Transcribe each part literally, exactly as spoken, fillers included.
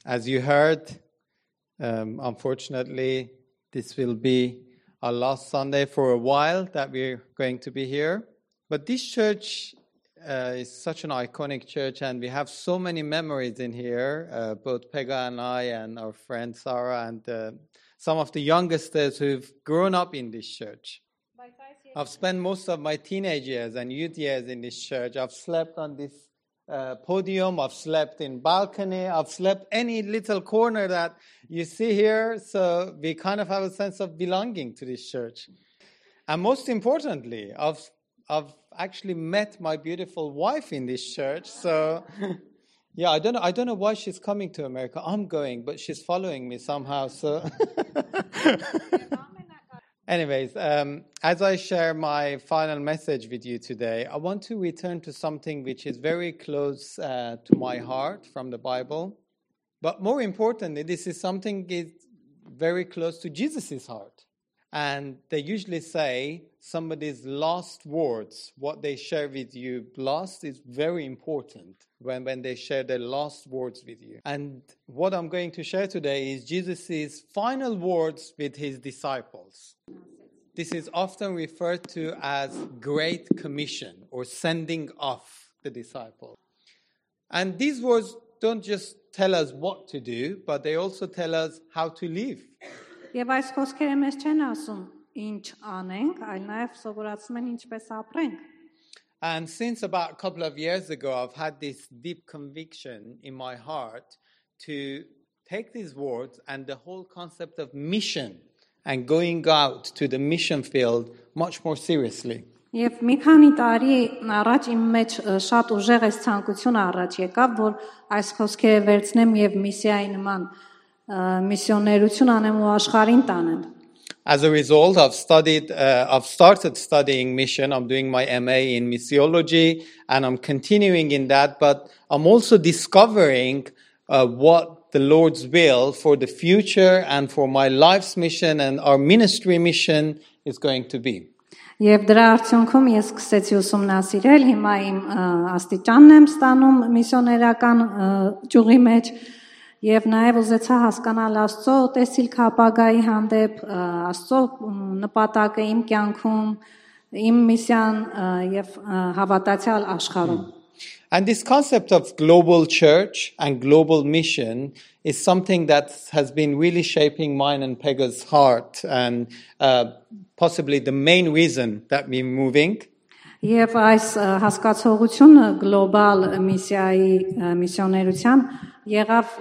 as you heard, um, unfortunately, this will be our last Sunday for a while that we're going to be here. But this church uh, is such an iconic church, and we have so many memories in here, uh, both Pega and I and our friend Sarah and uh, some of the youngsters who've grown up in this church. I've spent most of my teenage years and youth years in this church. I've slept on this uh, podium. I've slept in balcony. I've slept any little corner that you see here. So we kind of have a sense of belonging to this church. And most importantly, I've I've actually met my beautiful wife in this church. So yeah, I don't know. I don't know why she's coming to America. I'm going, but she's following me somehow. So. Anyways, um, as I share my final message with you today, I want to return to something which is very close uh, to my heart from the Bible. But more importantly, this is something is very close to Jesus' heart. And they usually say somebody's last words, what they share with you last, is very important when, when they share their last words with you. And what I'm going to share today is Jesus' final words with his disciples. This is often referred to as Great Commission or sending off the disciples. And these words don't just tell us what to do, but they also tell us how to live. Եվ այս խոսքերը մեզ չեն ասում ինչ անենք, այլ նաև սովորացնում են ինչպես ապրենք. And since about a couple of years ago, I've had this deep conviction in my heart to take these words and the whole concept of mission and going out to the mission field much more seriously. Եվ մի քանի տարի առաջ իմ մեջ շատ ուժեղ այս ցանկությունը առաջ եկավ, որ այս խոսքերը վերցնեմ եւ միսիայի նման միսիոներություն անեմ ու աշխարհին տանեմ. As a result, I've studied, uh, I've started studying mission. I'm doing my M A in missiology, and I'm continuing in that. But I'm also discovering uh, what the Lord's will for the future and for my life's mission and our ministry mission is going to be. Եվ դրա արդյունքում ես սկսեցի ուսումնասիրել, հիմա իմ աստիճանն եմ ստանում միսիոներական ճյուղի մեջ եւ նաեւ ուզեցա հասկանալ Աստծո տեսիլք ապագայի հանդեպ, Աստծո նպատակը իմ կյանքում, իմ միսիան եւ հավատացյալ աշխարհում. And this concept of global church and global mission is something that has been really shaping mine and Pega's heart and uh, possibly the main reason that we're moving. Եվ այս հասկացողությունը գլոբալ միսիայի միսիոներության եղավ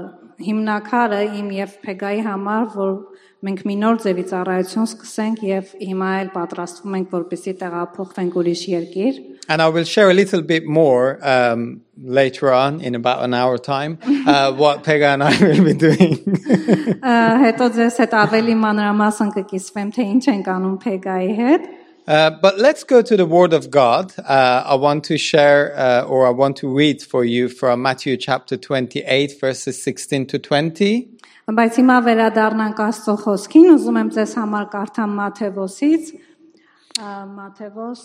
հիմնակարը իմ եւ Փեգայի համար, որ մենք մի նոր ձևի ծառայություն սկսենք եւ հիմա էլ պատրաստվում ենք որպեսզի տեղափոխվենք ուրիշ երկիր. And I will share a little bit more um, later on in about an hour time uh, what Pega and I will be doing. Հետո ձեզ հետ ավելի մանրամասն կկիսվեմ թե ինչ ենք անում Փեգայի հետ. Uh, but let's go to the Word of God. Uh, I want to share, uh, or I want to read for you from Matthew chapter twenty-eight, verses sixteen to twenty. Բայց հիմա վերադառնանք Աստծո խոսքին, ուզում եմ ձեզ համար կարդամ Մատթեոսից, Մատթեոս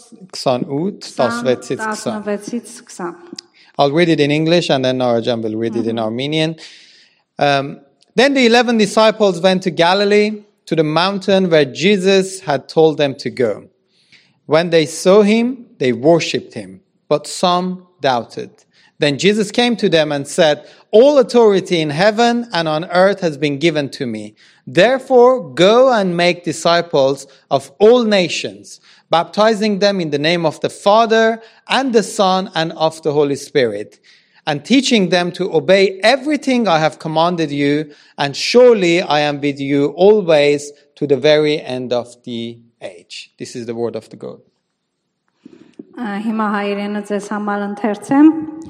տասնվեցից twenty. I'll read it in English and then Narajan will read it in Armenian. Um, then the eleven disciples went to Galilee, to the mountain where Jesus had told them to go. When they saw him, they worshipped him, but some doubted. Then Jesus came to them and said, "All authority in heaven and on earth has been given to me. Therefore, go and make disciples of all nations, baptizing them in the name of the Father and the Son and of the Holy Spirit, and teaching them to obey everything I have commanded you, and surely I am with you always to the very end of the age." This is the word of the God. Հիմա հայերենը ձեզ համար ընթերցեմ.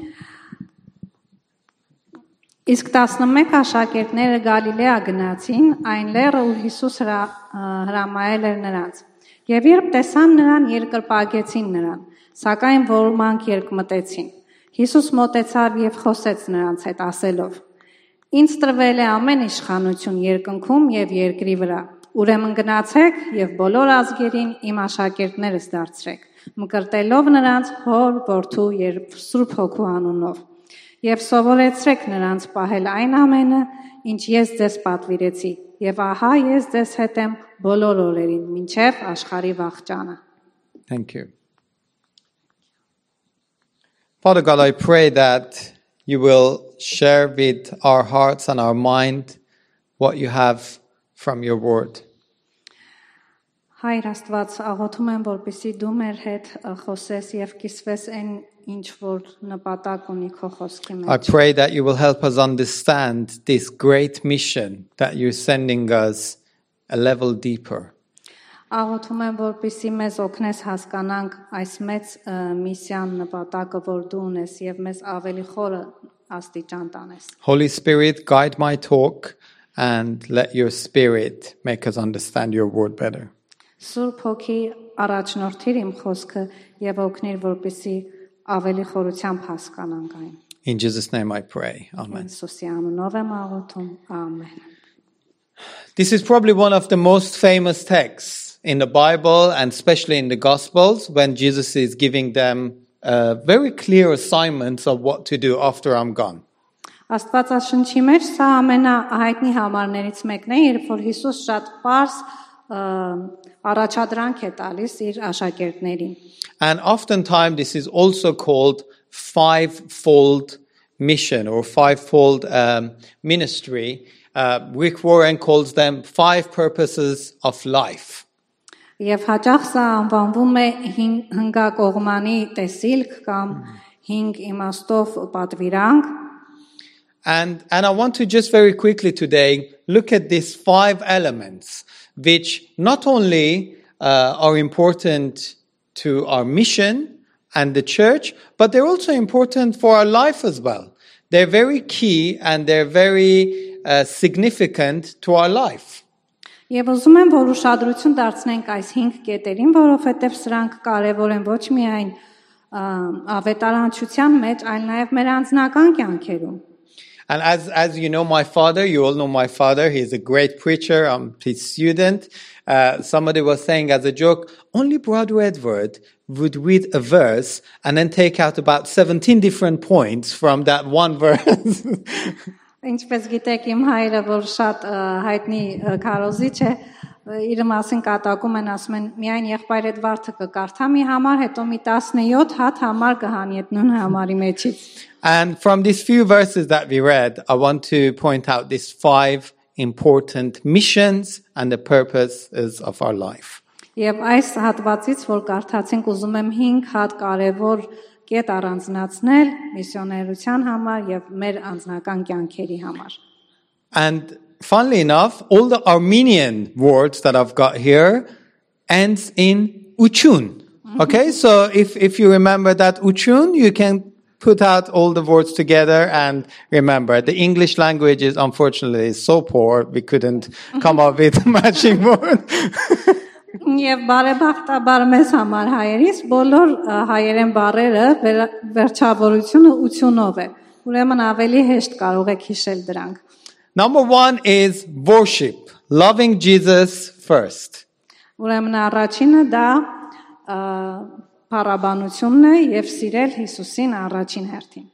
Իսկ տասնմեկ աշակերտները Գալիլեա գնացին, այն լեռը, ուր Հիսուս հրամայել էր նրանց. Եվ երբ տեսան նրան, երկրպագեցին նրան, սակայն ոմանք երկմտեցին. Հիսուս մոտեցավ եւ խոսեց նրանց հետ ասելով. «Ինձ տրվել է ամեն իշխանություն երկնքում եւ երկրի վրա. ուրեմն գնացեք եւ բոլոր ազգերին իմ աշակերտներս դարձրեք, մկրտելով նրանց Հոր, Որդու եւ Սուրբ Հոգու անունով, Եվ սովորեցրեք նրանց պահել այն ամենը, ինչ ես ձեզ պատվիրեցի, եւ ահա ես ձեզ հետ եմ բոլոր օրերին, մինչև աշխարհի վախճանը։ Thank you. Father God, I pray that you will share with our hearts and our mind what you have from your word. Հայր Աստված, աղոթում եմ, որպեսզի դու մեր հետ խոսես եւ կիսվես այն ինչ որ նպատակ ունի քո խոսքի մեջ։ I pray that you will help us understand this great mission that you're sending us a level deeper. Աղոթում եմ, որպեսզի մեզ օգնես հասկանանք այս մեծ միսիան նպատակը, որ դու ունես եւ մեզ ավելի խորը աստիճան տանես։ Holy Spirit, guide my talk and let your spirit make us understand your word better. Սուրբ Հոգի առաջնորդիր իմ խոսքը եւ օգնիր, որպեսզի ավելի խորությամբ հասկանանք այն։ In Jesus' name I pray. Amen. Հիսուսի անունով եմ աղոթում։ Ամեն։ This is probably one of the most famous texts in the Bible and especially in the Gospels when Jesus is giving them uh, very clear assignments of what to do after I'm gone. Աստվածաշնչի մեջ սա ամենահայտնի համարներից մեկն է, երբ որ Հիսուս շատ պարզ առաջադրանք է տալիս իր աշակերտներին։ And oftentimes this is also called fivefold mission or fivefold um, ministry. Uh, Rick Warren calls them five purposes of life. Եվ հաճախ սա անվանվում է հնգակողմանի տեսիլք կամ հինգ իմաստով պատվիրանք։ And and I want to just very quickly today look at these five elements which not only uh, are important to our mission and the church, but they're also important for our life as well. They're very key and they're very uh, significant to our life. Եվ ուզում եմ, որ ուշադրություն դարձնենք այս հինգ կետերին, որովհետև սրանք կարևոր են ոչ միայն ավետարանչության մեջ, այլ նաև մեր անձնական կյանքերում։ And as as you know, my father, you all know my father, he's a great preacher, I'm his student. Uh, somebody was saying as a joke, only Brother Edward would read a verse and then take out about seventeen different points from that one verse. Ինչպես գիտեք, իմ հայրը, որ շատ հայտնի քարոզիչ է, իր մասին կատակում են, ասում են, միայն եղբայր Էդվարդը կկարդա մի համար, հետո մի տասնյոթ հատ համար կհանի այդ նույն համարի մեջից։ And from these few verses that we read, I want to point out these five important missions and the purposes of our life. Եվ այս հատվածից, որ կարդացինք, ուզում եմ հինգ հատ կարևոր կետ առանձնացնել միսիոներության համար եւ մեր անձնական կյանքերի համար։ And funnily enough, all the Armenian words that I've got here ends in uchun. Okay, so if if you remember that uchun, you can put out all the words together and remember. The English language is unfortunately so poor, we couldn't come up with matching words. Եվ բարեբախտաբար մեզ համար հայերից բոլոր հայերեն բառերը վերջավորությունը ությունով է։ Ուրեմն ավելի հեշտ կարող եք հիշել դրանք։ Number one is worship, loving Jesus first. Ուրեմն առաջինը դա փառաբանությունն է եւ սիրել Հիսուսին առաջին հերթին։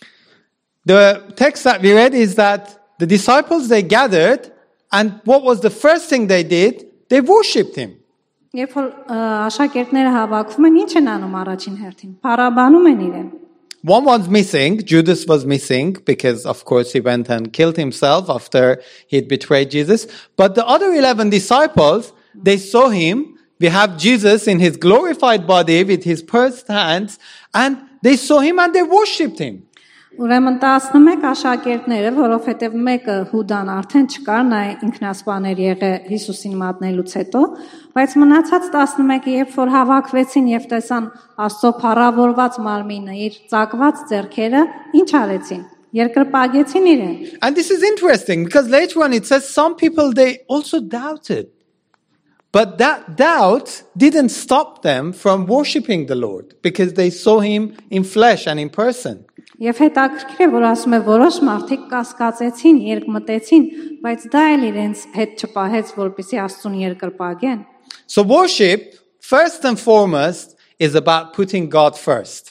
The text that we read is that the disciples, they gathered, and what was the first thing they did? They worshipped him. Երբ որ աշակերտները հավաքվում են, ինչ են անում առաջին հերթին։ Փառաբանում են իրեն։ One was missing, Judas was missing, because of course he went and killed himself after he had betrayed Jesus. But the other eleven disciples, they saw him. We have Jesus in his glorified body with his pierced hands, and they saw him and they worshipped him. Ուրեմն տասնմեկ աշակերտները, որովհետև մեկը Հուդան արդեն չկար, նա ինքնասպաներ եղե Հիսուսին մատնելուց հետո, բայց մնացած տասնմեկը, երբ որ հավաքվեցին եւ տեսան Աստծո փառավորված մարմինը, իր ծակված ձեռքերը, ինչ արեցին։ Երկրպագեցին իրեն։ And this is interesting because later on it says some people they also doubted. But that doubt didn't stop them from worshiping the Lord because they saw him in flesh and in person. Եվ հետաքրքիր է, որ ասում է, որոշ մարդիկ կասկածեցին, երկմտեցին, բայց դա էլ իրենց հետ չպահեց, որպեսզի Աստծուն երկրպագեն։ So worship, first and foremost, is about putting God first.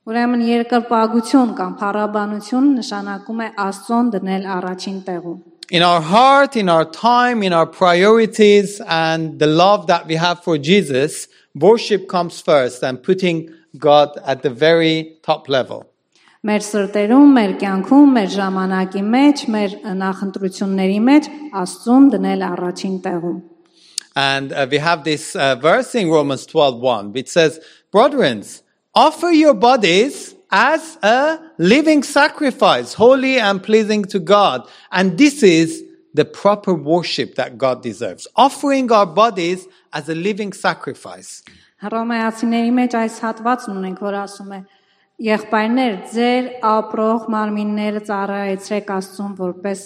Ուրեմն երկրպագություն կամ փառաբանություն նշանակում է Աստծուն դնել առաջին տեղում։ In our heart, in our time, in our priorities, and the love that we have for Jesus, worship comes first and putting God at the very top level. Մեր սրտերում, մեր կյանքում, մեր ժամանակի մեջ, մեր նախընտրությունների մեջ Աստծուն դնել առաջին տեղում։ And uh, we have this uh, verse in Romans twelve one, which says, "Brethren, offer your bodies as a living sacrifice, holy and pleasing to God. And this is the proper worship that God deserves. Offering our bodies as a living sacrifice." Հռոմեացիների մեջ այս հատվածն ունենք, որ ասում է. Եղբայրներ, ձեր ապրող մարմինները ծառայեցրեք Աստծուն որպես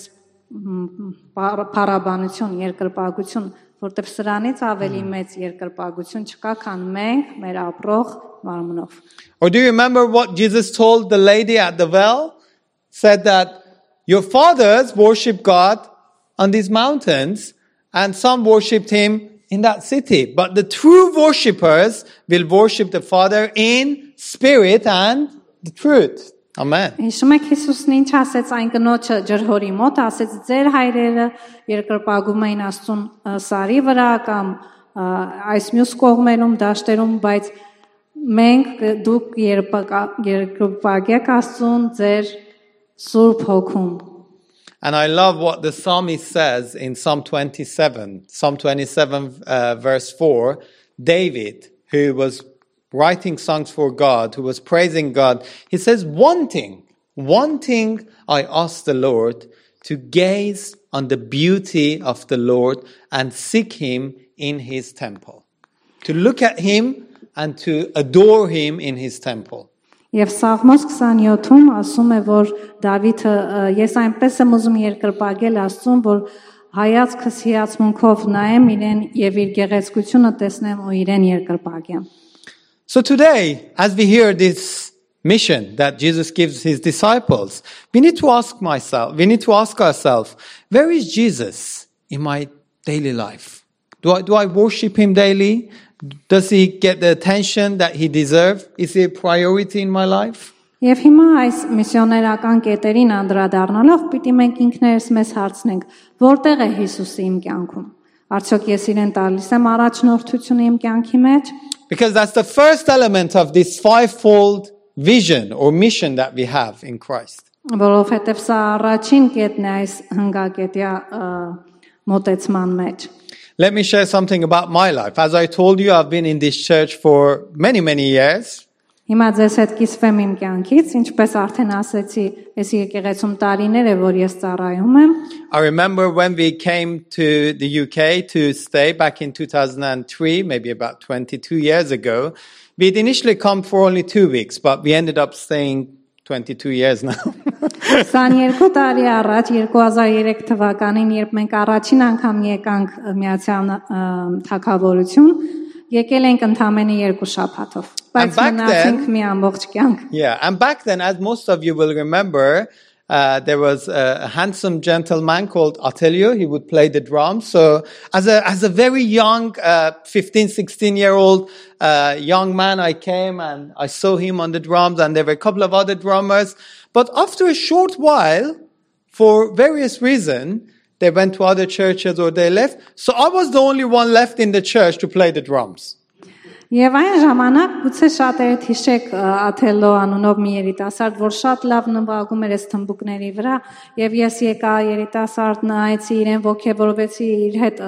փառաբանություն, երկրպագություն, որտեղ սրանից ավելի մեծ երկրպագություն չկա, քան մենք մեր ապրող մարմնով։ Or do you remember what Jesus told the lady at the well? Said that your fathers worship God on these mountains, and some worshipped him in that city. But the true worshippers will worship the Father in spirit and the truth. Amen. Հիշում եք Հիսուսն ինչ ասեց այն կնոջը ջրհորի մոտ, ասեց ձեր հայրերը երկրպագում էին Աստծուն սարի վրա կամ այս մյուս կողմերում դաշտերում, բայց մենք դուք երկրպագեք Աստծուն ձեր Սուրբ Հոգում։ And I love what the psalmist says in Psalm twenty-seven. Psalm twenty-seven uh, verse four. David, who was writing songs for God, who was praising God, he says, one thing, one thing I ask the Lord, to gaze on the beauty of the Lord and seek him in his temple. To look at him and to adore him in his temple. Եվ Սաղմոս twenty-seven-ում ասում է, որ Դավիթը ես այնպես եմ ուզում երկրպագել Աստծուն, որ հայացքս հիացմունքով նայեմ իրեն եւ իր գեղեցկությունը տեսնեմ ու իրեն երկրպագեմ։ So today, as we hear this mission that Jesus gives his disciples, we need to ask myself, we need to ask ourselves, where is Jesus in my daily life? Do I, do I worship him daily? Does he get the attention that he deserves? Is he a priority in my life? Եվ հիմա այս միսիոներական կետերին անդրադառնալով պիտի մենք ինքներս մեզ հարցնենք, որտեղ է Հիսուսը իմ կյանքում։ Արդյոք ես իրեն տալիս եմ առաջնորդությունը իմ կյանքի մեջ։ Because that's the first element of this fivefold vision or mission that we have in Christ. Որովհետև սա առաջին կետն է այս հնգակետյա մոտեցման մեջ։ Let me share something about my life. As I told you, I've been in this church for many, many years. Հիմա ձեզ հետ կիսվեմ իմ կյանքից, ինչպես արդեն ասեցի, ես եկեղեցում տարիներ է, որ ես ծառայում եմ։ I remember when we came to the U K to stay back in two thousand three, maybe about twenty-two years ago. We'd initially come for only two weeks, but we ended up staying twenty-two years now. twenty-two տարի առաջ two thousand three թվականին, երբ մենք առաջին անգամ եկանք Միացյալ Թագավորություն, եկել ենք ընդամենը երկու շաբաթով, բայց մնացինք մի ամբողջ կյանք։ Yeah, and back then, as most of you will remember, uh, there was a, a handsome gentleman called Attilio. He would play the drums. So as a as a very young uh, fifteen, sixteen year old uh, young man, I came and I saw him on the drums, and there were a couple of other drummers. But after a short while, for various reasons, they went to other churches or they left. So I was the only one left in the church to play the drums. Եվ այն ժամանակ գուցե շատերը հիշեք Աթելո անունով մի երիտասարդ, որ շատ լավ նվագում էր այս թմբուկների վրա, եւ ես եկա երիտասարդ նայեցի իրեն, ողջևորվեցի իր հետ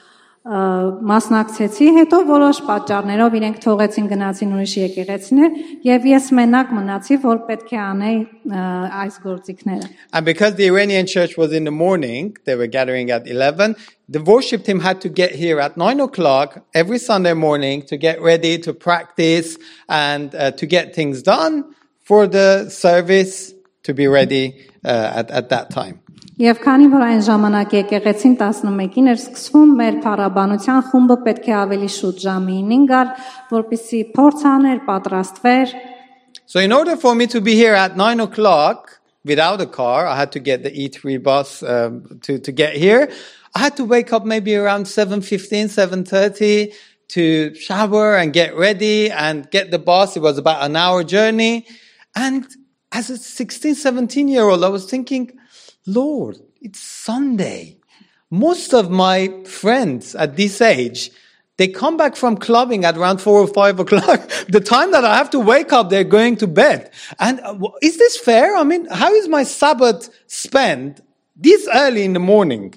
մասնակցեցի, հետո որոշ պատճառներով իրենք թողեցին գնացին ուրիշ եկեղեցիներ, եւ ես մենակ մնացի, որ պետք է անեի այս գործիքները։ And because the Iranian church was in the morning, they were gathering at eleven, the worship team had to get here at nine o'clock every Sunday morning to get ready, to practice, and uh, to get things done for the service to be ready uh, at, at that time. Եվ քանի որ այն ժամանակ եկեղեցին eleven-ին էր սկսվում, մեր փառաբանության խումբը պետք է ավելի շուտ ժամը nine գար, որպեսզի փորձ աներ, պատրաստվեր։ So in order for me to be here at nine o'clock without a car, I had to get the E three bus um, to, to get here. I had to wake up maybe around seven fifteen, seven thirty to shower and get ready and get the bus. It was about an hour journey. And as a sixteen, seventeen year old, I was thinking, Lord, it's Sunday. Most of my friends at this age, they come back from clubbing at around four or five o'clock. The time that I have to wake up, they're going to bed. And uh, is this fair? I mean, how is my Sabbath spent this early in the morning?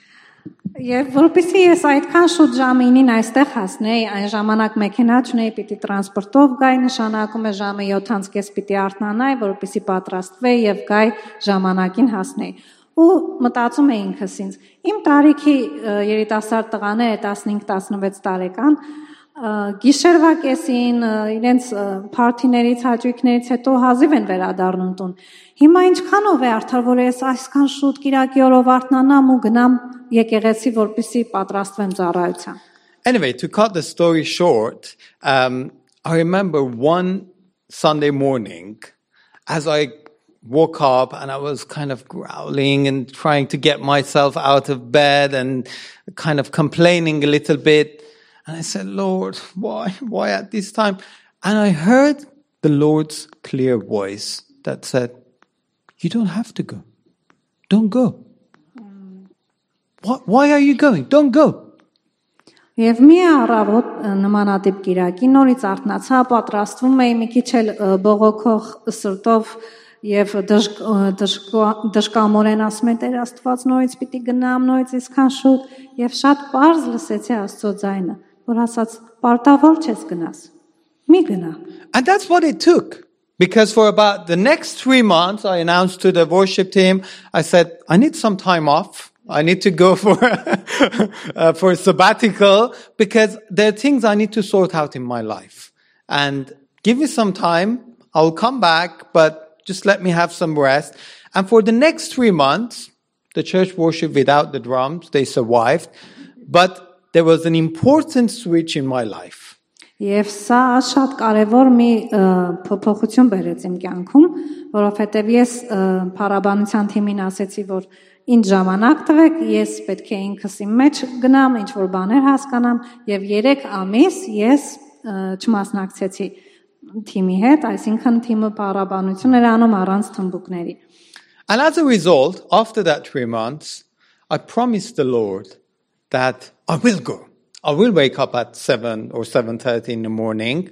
Եվ որպեսզի ես այդքան շուտ ժամինին այստեղ հասնեի, այն ժամանակ մեքենա չունեի, պիտի տրանսպորտով գայի, նշանակում է ժամը յոթ կես պիտի արթնանայի, որպեսզի պատրաստվեի եւ գայի ժամանակին հասնեի։ Ու մտածում էի ինքս ինձ, իմ տարիքի երիտասարդ տղաները տասնհինգ տասնվեց տարեկան գիշերվա կեսին իրենց փարթիներից, հաճույքներից հետո հազիվ են վերադառնում տուն։ Հիմա ինչքանով է արդար, որ ես այսքան շուտ կիրակի օրով արթնանամ ու գնամ եկեղեցի, որպեսզի պատրաստվեմ ծառայության։ Anyway, to cut the story short, um, I remember one Sunday morning as I woke up and I was kind of growling and trying to get myself out of bed and kind of complaining a little bit. And I said, Lord, why? Why at this time? And I heard the Lord's clear voice that said, you don't have to go. Don't go. Mm. What, why are you going? Don't go. Եվ մի առավոտ նմանատիպ կիրակի նորից արթնացա, պատրաստվում էի մի քիչ էլ բողոքող սրտով եւ դժկամորեն ասում եմ Տեր Աստված նորից պիտի գնամ, նորից այսքան շուտ եւ շատ པարզ լսեցի Աստծո ձայնը, որ ասաց պարտավոր չես գնաս։ Մի գնա։ And that's what it took. Because for about the next three months, I announced to the worship team, I said, I need some time off. I need to go for uh, for a sabbatical because there are things I need to sort out in my life. And give me some time. I'll come back, but just let me have some rest. And for the next three months, the church worshiped without the drums. They survived. But there was an important switch in my life. Եվ սա շատ կարևոր մի փոփոխություն բերեց իմ կյանքում, որովհետև ես փառաբանության թիմին ասեցի, որ ինձ ժամանակ տվեք, ես պետք է ինքս իմ մեջ գնամ, ինչ որ բաներ հասկանամ, եւ երեք ամիս ես չմասնակցեցի թիմի հետ, այսինքն թիմը փառաբանություն էր անում առանց թմբուկների։ And as a result, after that three months, I promised the Lord that I will go. I will wake up at seven or seven thirty in the morning,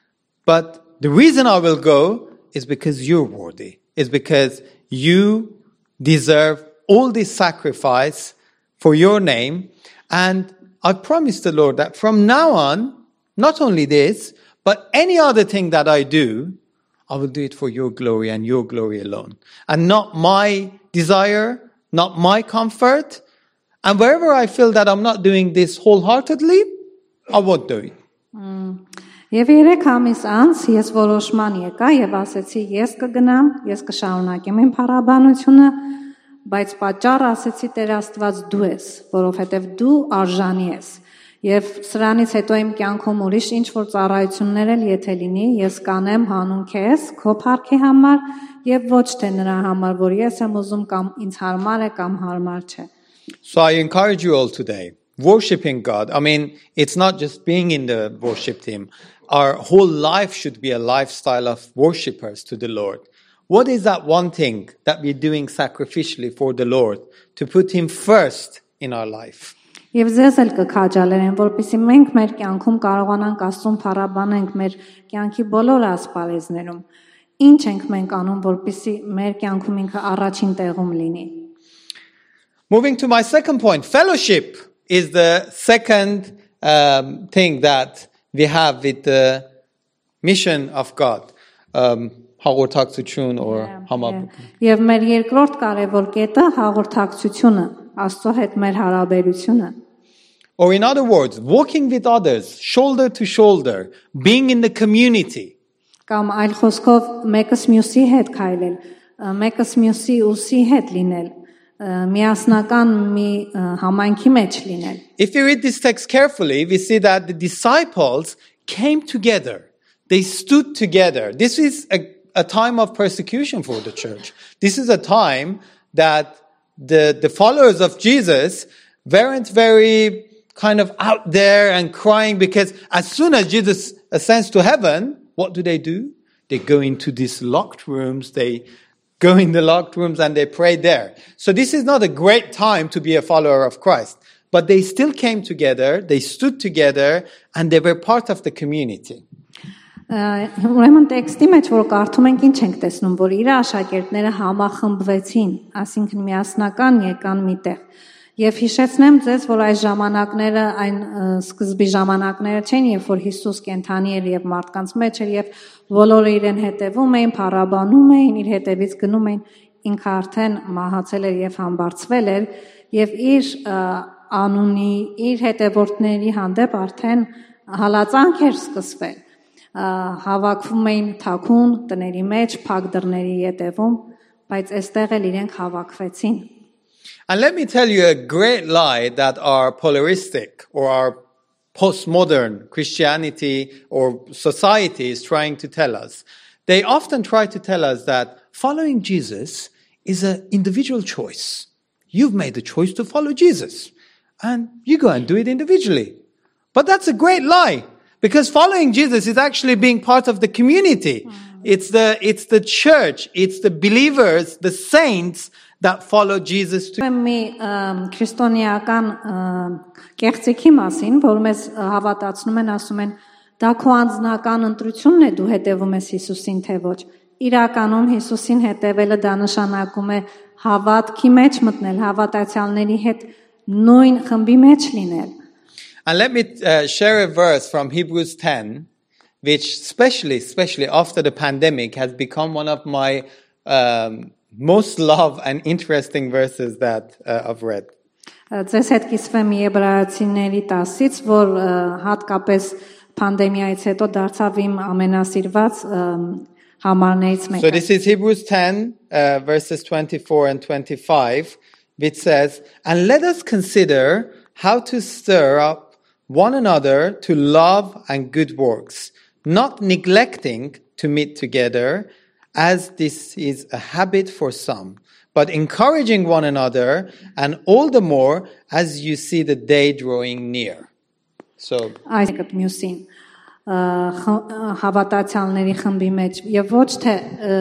but the reason I will go is because you're worthy. Is because you deserve all this sacrifice for your name. And I promised the Lord that from now on, not only this, but any other thing that I do, I will do it for your glory and your glory alone. And not my desire, not my comfort. And wherever I feel that I'm not doing this wholeheartedly, I won't do it. Եվ երեք ամիս անց ես որոշման եկա եւ ասեցի ես կգնամ, ես կշարունակեմ իմ փառաբանությունը, բայց պատճառ ասեցի Տեր Աստված դու ես, որովհետեւ դու արժանի ես։ Եվ սրանից հետո իմ կյանքում ուրիշ ինչ որ ծառայություններ էլ եթե լինի, ես կանեմ հանուն քեզ, քո փառքի համար եւ ոչ թե նրա համար, որ ես եմ ուզում կամ ինձ հարմար է կամ հարմար չէ։ So I encourage you all today, worshiping God. I mean, it's not just being in the worship team. Our whole life should be a lifestyle of worshipers to the Lord. What is that one thing that we're doing sacrificially for the Lord to put Him first in our life? Եվ ձեզ էլ կքաջալերեմ, որպեսզի մենք մեր կյանքում կարողանանք Աստծուն փառաբանենք մեր կյանքի բոլոր ասպարեզներում։ Ինչ ենք մենք անում, որպեսզի մեր կյանքում ինքը առաջին տեղում լինի։ Moving to my second point, fellowship is the second um, thing that we have with the mission of God. Um, հաղորդակցություն or համապատասխան. Եվ մեր երկրորդ կարևոր կետը հաղորդակցությունը, Աստծո հետ մեր հարաբերությունը։ Or in other words, walking with others, shoulder to shoulder, being in the community. Կամ այլ խոսքով մեկս մյուսի հետ քայլել, մեկս մյուսի ուսի հետ լինել, միասնական մի համայնքի մեջ լինել։ If you read this text carefully, we see that the disciples came together. They stood together. This is a, a time of persecution for the church. This is a time that the, the followers of Jesus weren't very kind of out there and crying because as soon as Jesus ascends to heaven, what do they do? They go into these locked rooms, they go in the locked rooms and they pray there. So this is not a great time to be a follower of Christ. But they still came together, they stood together, and they were part of the community. Ուրեմն տեքստի մեջ որ կարդում ենք ինչ ենք տեսնում որ իր աշակերտները համախմբվեցին, այսինքն միասնական եկան միտեղ։ Եվ հիշեցնեմ ձեզ, որ այս ժամանակները այն սկզբի ժամանակները չեն, երբ որ Հիսուս կենթանի էր եւ մարդկանց մեջ էր եւ բոլորը իրեն հետևում էին, փառաբանում էին, իր հետևից գնում էին, ինքը արդեն մահացել էր եւ համբարձվել էր եւ իր անունի, իր հետևորդների հանդեպ արդեն հալածանք էր սկսվել։ Հավաքվում էին թաքուն տների մեջ, փակ դռների ետևում, բայց այստեղ էլ իրենք հավաքվեցին։ And let me tell you a great lie that our polaristic or our postmodern Christianity or society is trying to tell us. They often try to tell us that following Jesus is an individual choice. You've made the choice to follow Jesus, and you go and do it individually. But that's a great lie, because following Jesus is actually being part of the community. Mm. It's the, it's the church, it's the believers, the saints that follow Jesus to. Մի քրիստոնեական կեղծիքի մասին, որ մեզ հավատացնում են, ասում են, դա քո անձնական ընտրությունն է, դու հետևում ես Հիսուսին, թե ոչ։ Իրականում Հիսուսին հետևելը դա նշանակում է հավատքի մեջ մտնել, հավատացյալների հետ նույն խմբի մեջ լինել։ And let me uh, share a verse from Hebrews ten, which especially, especially after the pandemic has become one of my um, most loved and interesting verses that uh, I've read. Ձեզ հետ կիսվեմ Եբրայեցիների տասից, որ հատկապես պանդեմիայից հետո դարձավ իմ ամենասիրված համարներից մեկը։ So this is Hebrews ten, uh, verses twenty-four and twenty-five, which says, "And let us consider how to stir up one another to love and good works, not neglecting to meet together, as this is a habit for some, but encouraging one another, and all the more as you see the day drawing near." So այդ մյուսին հավատացյալների խմբի մեջ եւ ոչ թե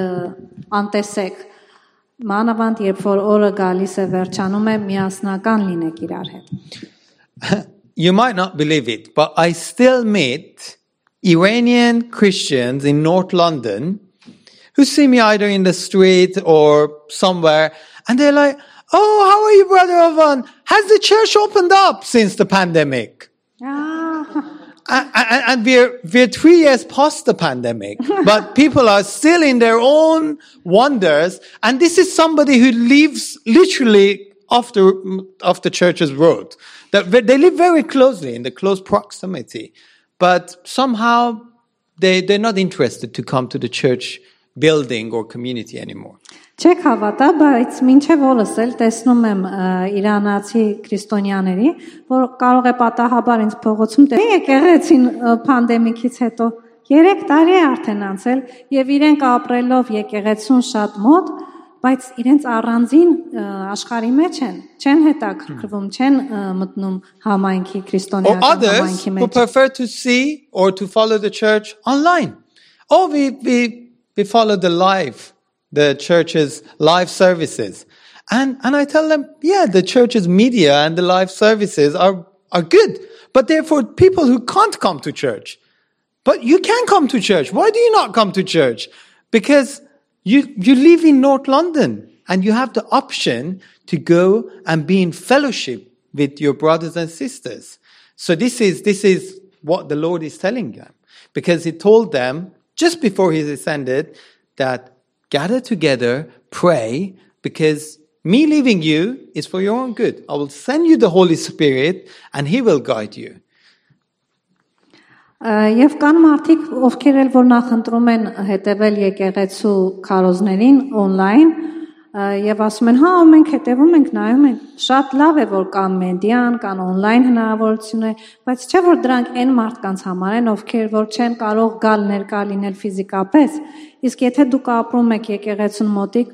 անտեսեք մանավանդ երբ որ օրը գալիս է վերջանում է միասնական լինեք իրար հետ. You might not believe it, but I still meet Iranian Christians in North London who see me either in the street or somewhere, and they're like, "Oh, how are you, Brother Ovan? Has the church opened up since the pandemic?" Ah. and, and we're we're three years past the pandemic, but people are still in their own wonders. And this is somebody who lives literally off the off the church's road. That they live very closely in the close proximity, but somehow they they're not interested to come to the church building or community anymore. Չեք հավատա, բայց մինչև օրս էլ տեսնում եմ իրանացի քրիստոնյաների, որ կարող է պատահաբար ինձ փողոցում տեսնել եկեղեցին պանդեմիկից հետո երեք տարի է արդեն անցել եւ իրենք ապրելով եկեղեցուն շատ մոտ, բայց իրենց առանձին աշխարհի մեջ են, չեն հետաքրքրվում, չեն մտնում համայնքի քրիստոնեական համայնքի մեջ. Who prefer to see or to follow the church online. Oh, we we we follow the live the church's live services. And and I tell them, yeah, the church's media and the live services are, are good. But they're for people who can't come to church. But you can come to church. Why do you not come to church? Because you you live in North London and you have the option to go and be in fellowship with your brothers and sisters. So this is this is what the Lord is telling them. Because he told them just before he ascended that gather together, pray, because me leaving you is for your own good. I will send you the Holy Spirit and he will guide you. Եվ կան մարդիկ, ովքեր էլ որ նախընտրում են հետևել եկեղեցու քարոզներին on-line, եւ ասում են, հա, մենք հետևում ենք, նայում ենք, շատ լավ է որ կան մեդիան, կան on-line հնարավորություններ, բայց չէ որ դրանք այն մարդկանց համար են, ովքեր որ չեն կարող գալ ներկա լինել ֆիզիկապես, իսկ եթե դուք ապրում եք եկեղեցուն մոտիկ,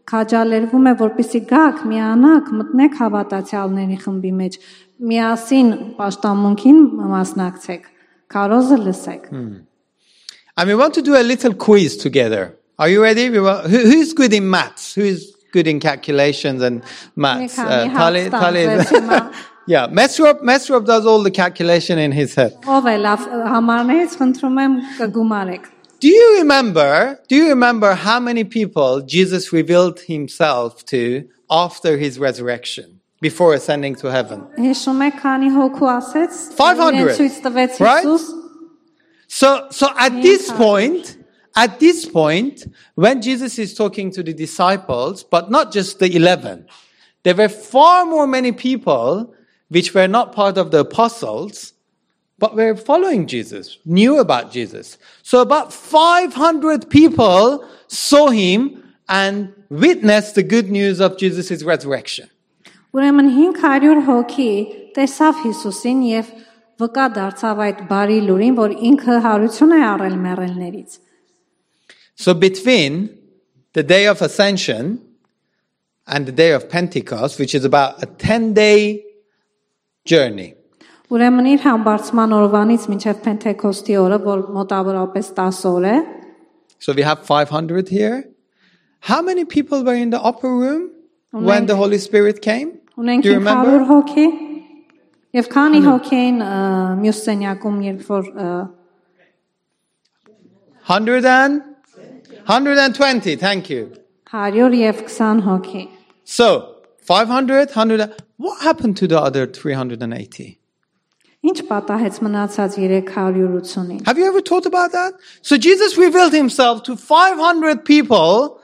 քաջալերվում է որպեսի գաք միանաք մտնեք հավատացյալների խմբի մեջ միասին պաշտամունքին մասնակցեք քարոզը լսեք And we want to do a little quiz together. Are you ready? We want, who, who's good in maths? Who's good in calculations and maths? Uh, Tali, Tali, yeah, Mesrop, Mesrop does all the calculation in his head. Ով է լավ համարներից խնդրում եմ կգումարեք Do you remember, do you remember how many people Jesus revealed himself to after his resurrection, before ascending to heaven? Հիշում եք քանի հոգու ասեց five hundred, ցույց տվեց right? Հիսուս So, so at this point, at this point, when Jesus is talking to the disciples, but not just the eleven, there were far more many people which were not part of the apostles, but were following Jesus, knew about Jesus. So about five hundred people saw him and witnessed the good news of Jesus' resurrection. Ուրեմն հինգ հարյուր հոգի տեսավ Հիսուսին եւ վկա դարձավ այդ բարի լուրին, որ ինքը հարություն է առել մեռելներից. So between the day of Ascension and the day of Pentecost, which is about a ten-day journey. Ուրեմն իր համբարձման օրվանից մինչև Պենտեկոստի օրը, որ մոտավորապես տասը օր է. So we have five hundred here. How many people were in the upper room when the Holy Spirit came? Ունենք Do you remember? հարյուր հոգի. Եվ քանի հոգի էին մյուս սենյակում, երբ որ one hundred and one hundred twenty, thank you. հարյուր եւ քսան հոգի. So, five hundred, one hundred. What happened to the other three hundred eighty? Ինչ պատահեց մնացած երեք հարյուր ութսունին. Have you ever thought about that? So Jesus revealed himself to five hundred people,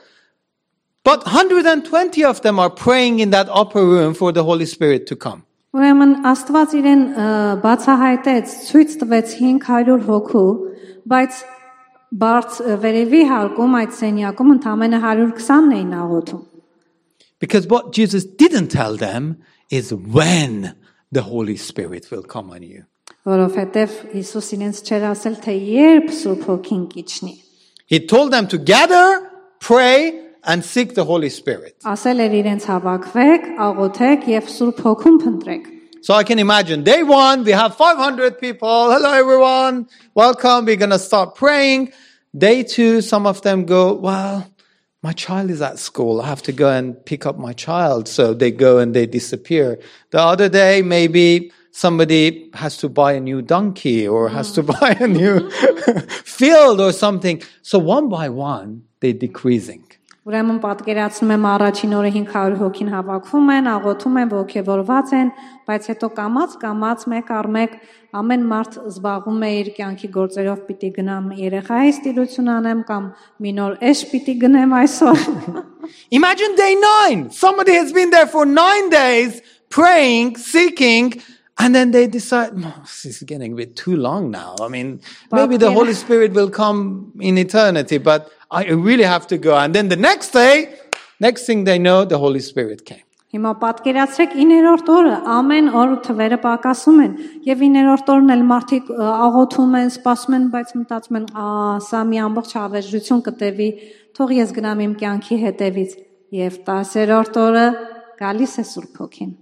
but one hundred twenty of them are praying in that upper room for the Holy Spirit to come. Ուրեմն Աստված իրեն բացահայտեց, ցույց տվեց հինգ հարյուր հոգու, բայց բարձ վերևի հարկում այդ սենյակում ընդամենը հարյուր քսանն էին աղոթում. Because what Jesus didn't tell them is when the Holy Spirit will come on you. Որովհետև Հիսուս իրենց չէր ասել, թե երբ Սուրբ Հոգին կիջնի. He told them to gather, pray, and seek the Holy Spirit. Ասել էր իրենց հավաքվեք, աղոթեք եւ Սուրբ Հոգուն փնտրեք. So I can imagine day one, we have five hundred people. Hello, everyone. Welcome. We're going to start praying. Day two, some of them go, well, my child is at school. I have to go and pick up my child. So they go and they disappear. The other day, maybe somebody has to buy a new donkey or has to buy a new field or something. So one by one, they're decreasing. Ուրեմն պատկերացնում եմ առաջին օրը հինգ հարյուր հոգին հավաքվում են, աղոթում են, ողջևորված են, բայց հետո կամած կամած մեկ առ մեկ ամեն մարդ զբաղվում է իր կյանքի գործերով, պիտի գնամ երեխայի ստիրություն անեմ կամ մի նոր էշ պիտի գնեմ այսօր. Imagine day nine. Somebody has been there for nine days praying, seeking, and then they decide, oh, this is getting a bit too long now. I mean, maybe the Holy Spirit will come in eternity, but I really have to go. And then the next day, next thing they know, the Holy Spirit came. Հիմա պատկերացրեք իններորդ օրը ամեն օր թվերը պակասում են եւ իններորդ օրն էլ մարդիկ աղոթում են, սպասում են, բայց մտածում են, «Ա, սա մի ամբողջ հավերժություն կտևի, թող ես գնամ իմ կյանքի հետևից» եւ տասերորդ օրը գալիս է Սուրբ Հոգին.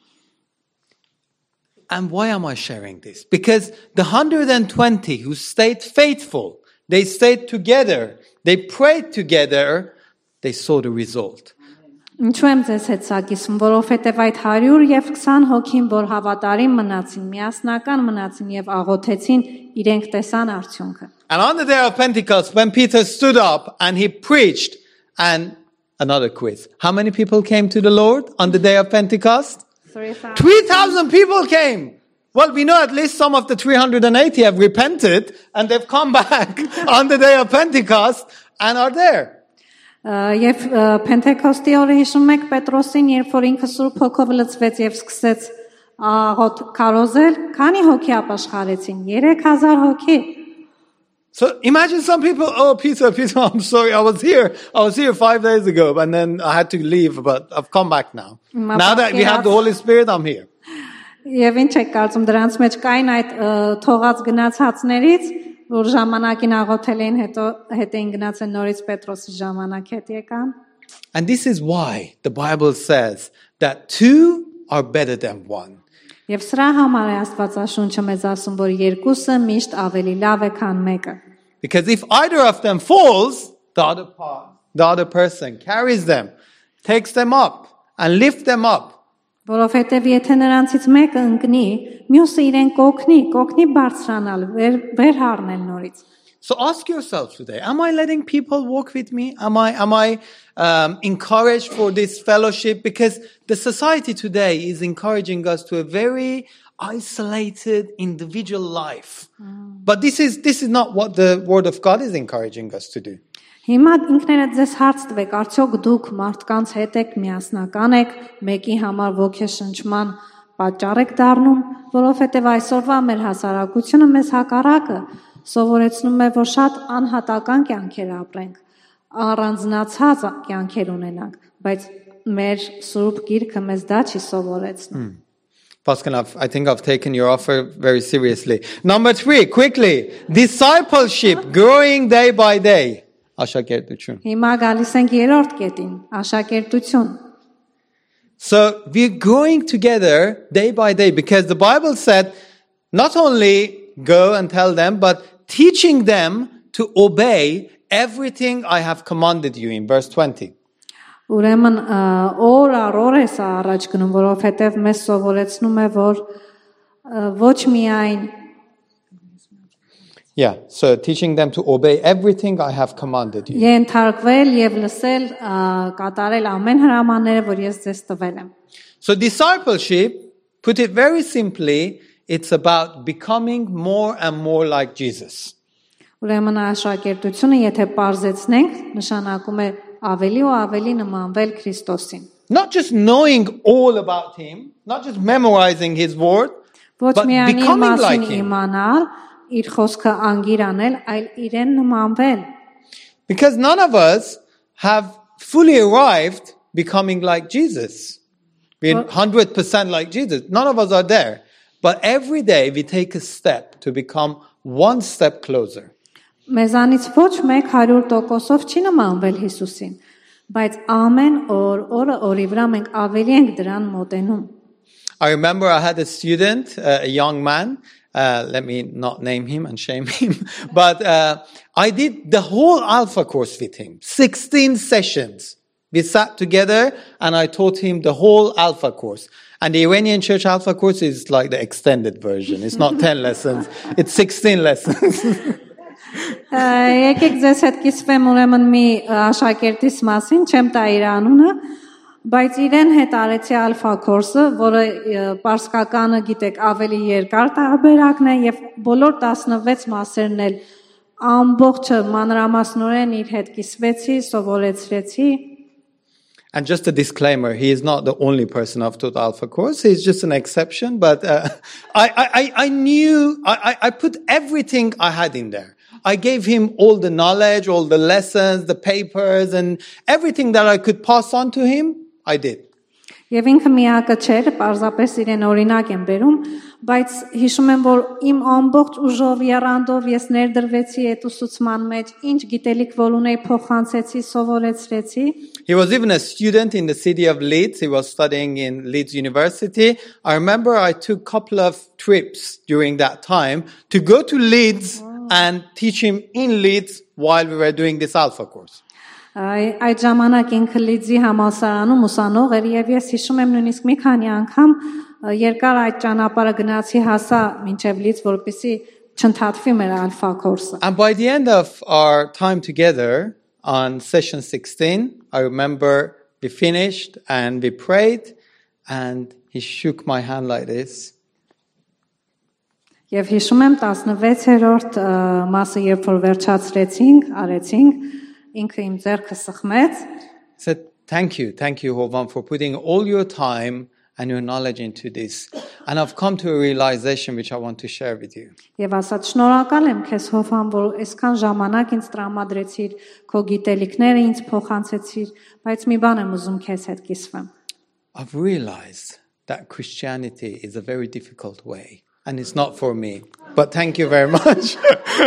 And why am I sharing this? Because the one hundred twenty who stayed faithful, they stayed together, they prayed together, they saw the result. Ինչու եմ ձեզ հետ սա կիսում, որովհետև այդ հարյուր եւ քսան հոգին, որ հավատարիմ մնացին, միասնական մնացին եւ աղոթեցին, իրենք տեսան արդյունքը. And on the day of Pentecost, when Peter stood up and he preached, and another quiz, how many people came to the Lord on the day of Pentecost? three thousand people came. Well, we know at least some of the three hundred eighty have repented and they've come back on the day of Pentecost and are there. Եվ Պենտեկոստի օրը հիշում եք Պետրոսին, երբ որ ինքը Սուրբ Հոգով լցվեց եւ սկսեց աղոթ քարոզել, քանի հոգի ապաշխարեցին? երեք հազար հոգի. So imagine some people, oh, Peter, Peter, I'm sorry, I was here. I was here five days ago and then I had to leave, but I've come back now. Now that we have the Holy Spirit, I'm here. Եվ ինչ եք կարծում, դրանց մեջ կային այդ թողած գնացածներից, որ ժամանակին աղոթել էին, հետո հետ էին գնացել նորից Պետրոսի ժամանակ հետ եկան. And this is why the Bible says that two are better than one. Եվ սրա համար է Աստվածաշունչը մեզ ասում, որ երկուսը միշտ ավելի լավ է, քան մեկը։ Because if either of them falls, the other part, the other person carries them, takes them up and lifts them up. Որովհետև եթե նրանցից մեկը ընկնի, մյուսը իրեն կօգնի, կօգնի բարձրանալ, վեր, վեր հառնել նորից։ So ask yourself today, am I letting people walk with me? Am I, am I um, encouraged for this fellowship? Because the society today is encouraging us to a very isolated individual life. Mm. But this is, this is not what the Word of God is encouraging us to do. Հիմա ինքներդ ձեզ հարց տվեք, արդյոք դուք մարդկանց հետ եք, միասնական եք, մեկի համար ոգեշնչման պատճառ եք դառնում, որովհետև այսօրվա մեր հասարակությունը մեզ հակառակը սովորեցնում է, որ շատ անհատական կյանքեր ապրենք, առանձնացած կյանքեր ունենանք, բայց մեր Սուրբ Գիրքը մեզ դա չի սովորեցնում։ Pascal, I think I've taken your offer very seriously. Number three, quickly, discipleship, growing day by day. Աշակերտություն. Հիմա գալիս ենք երրորդ կետին, աշակերտություն։ So we're growing together day by day because the Bible said not only go and tell them, but teaching them to obey everything I have commanded you in verse twenty. Ուրեմն օր առ օր է սա առաջ գնում, որովհետև մեզ սովորեցնում է, որ ոչ միայն Yeah, so teaching them to obey everything I have commanded you. Ենթարկվել եւ լսել կատարել ամեն հրամանները, որ ես ձեզ տվել եմ։ So discipleship, put it very simply, it's about becoming more and more like Jesus. Ուրեմն աշակերտությունը, եթե բարձեցնենք, նշանակում է ավելի ու ավելի նմանվել Քրիստոսին։ Not just knowing all about him, not just memorizing his word, but becoming like him. Իր խոսքը անգիր անել, այլ իրեն նմանվել։ Because none of us have fully arrived becoming like Jesus. We're one hundred percent like Jesus. None of us are there. But every day we take a step to become one step closer. Մեզանից ոչ մեկ one hundred տոկոսով չի նմանվել Հիսուսին, բայց ամեն օր, օրը օրի վրա մենք ավելի ենք դրան մոտենում։ I remember I had a student, uh, a young man. Uh, let me not name him and shame him. But uh, I did the whole Alpha course with him. sixteen sessions. We sat together and I taught him the whole Alpha course. And the Iranian Church Alpha course is like the extended version. It's not ten lessons. It's sixteen lessons. Եկեք ձեզ հետ կիսվեմ ուրեմն մի աշակերտիս մասին, չեմ տա իր անունը, բայց իրեն հետ արեցի ալֆա կորսը, որը պարսկականը գիտեք ավելի երկար տարբերակն է եւ բոլոր տասնվեց մասերն էլ ամբողջը մանրամասնորեն իր հետ կիսվեցի, սովորեցրեցի։ And just a disclaimer, he is not the only person I've taught Alpha course. He's just an exception, but uh, I, I, I knew, I, I put everything I had in there. I gave him all the knowledge, all the lessons, the papers, and everything that I could pass on to him. I did. Եվ ինքը միակը չէր, պարզապես իրեն օրինակ եմ բերում, բայց հիշում եմ, որ իմ ամբողջ ուժով, եռանդով ես ներդրվեցի այդ ուսուցման մեջ, ինչ գիտելիք որ ունեի փոխանցեցի, սովորեցրեցի։ He was even a student in the city of Leeds. He was studying in Leeds University. I remember I took a couple of trips during that time to go to Leeds wow. and teach him in Leeds while we were doing this Alpha course. Այդ ժամանակ ինքը Լիդզի համալսարանում ուսանող էր եւ ես հիշում եմ նույնիսկ մի քանի անգամ երկար այդ ճանապարհը գնացի հասա մինչեւ Լիդզ, որպեսզի չընդհատվի մեր ալֆա կորսը։ And by the end of our time together on session sixteen, I remember we finished and we prayed and he shook my hand like this. Եվ հիշում եմ տասնվեցերորդ մասը երբ որ վերջացրեցինք, արեցինք ինքը իմ ձեռքը սխմեց. Said, thank you, thank you, Hovan, for putting all your time and your knowledge into this. And I've come to a realization which I want to share with you. Եվ ասաց, շնորհակալ եմ քեզ Հովան, որ այսքան ժամանակ ինձ տրամադրեցիր, քո գիտելիքները ինձ փոխանցեցիր, բայց մի բան եմ ուզում քեզ հետ կիսվեմ. I've realized that Christianity is a very difficult way. and it's not for me. But thank you very much.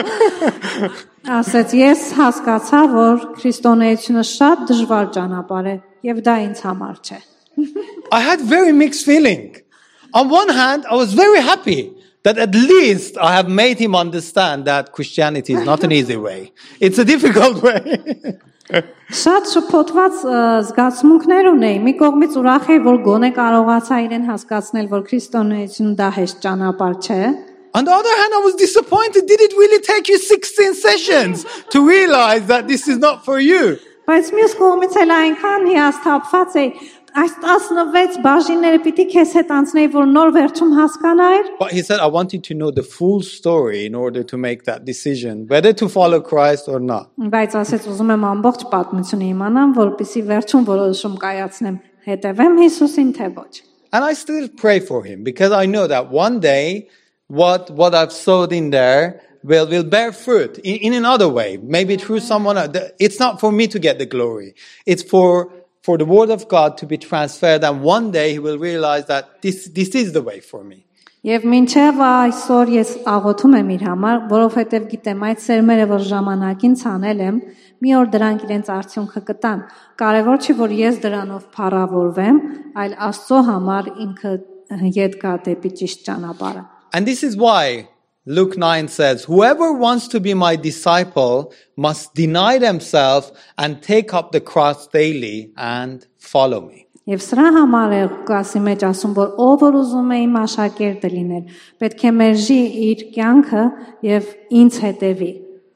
Ասաց ես հասկացա, որ քրիստոնեությունը շատ դժվար ճանապարհ է եւ դա ինձ համար չէ։ I had very mixed feeling. On one hand, I was very happy that at least I have made him understand that Christianity is not an easy way. It's a difficult way. Շատ շփոթված զգացմունքներ ունեի։ Մի կողմից ուրախ էի, որ գոնե կարողացա իրեն հասկացնել, որ քրիստոնեությունը դա հեշտ ճանապարհ չէ։ On the other hand, I was disappointed. Did it really take you sixteen sessions to realize that this is not for you? Բայց մյուս կողմից էլ այնքան հիասթափված էի, այս տասնվեց բաժինները պիտի քեզ հետ անցնեի, որ նոր վերջում հասկանայր։ But he said, I want you to know the full story in order to make that decision, whether to follow Christ or not. Բայց ասեց, ուզում եմ ամբողջ պատմությունը իմանամ, որպեսզի վերջում որոշում կայացնեմ, հետևեմ Հիսուսին թե ոչ։ And I still pray for him because I know that one day what what I've sowed in there will will bear fruit in, in another way, maybe through someone else. It's not for me to get the glory. It's for for the word of God to be transferred, and one day he will realize that this this is the way for me. Եվ մինչև այսօր ես աղոթում եմ իր համար, որովհետև գիտեմ այդ սերմերը, որ ժամանակին ցանել եմ, մի օր դրանք իրենց արդյունքը կտան։ Կարևոր չի, որ ես դրանով փառավորվեմ, այլ Աստծո համար ինքը ետ գա դեպի ճիշտ ճանապարհը։ And this is why Luke nine says, whoever wants to be my disciple must deny themselves and take up the cross daily and follow me. Եվ սրա համար է Ղուկասի մեջ ասում, որ ով որ ուզում է իմ աշակերտը լինել, պետք է մերժի իր կյանքը եւ ինձ հետևի։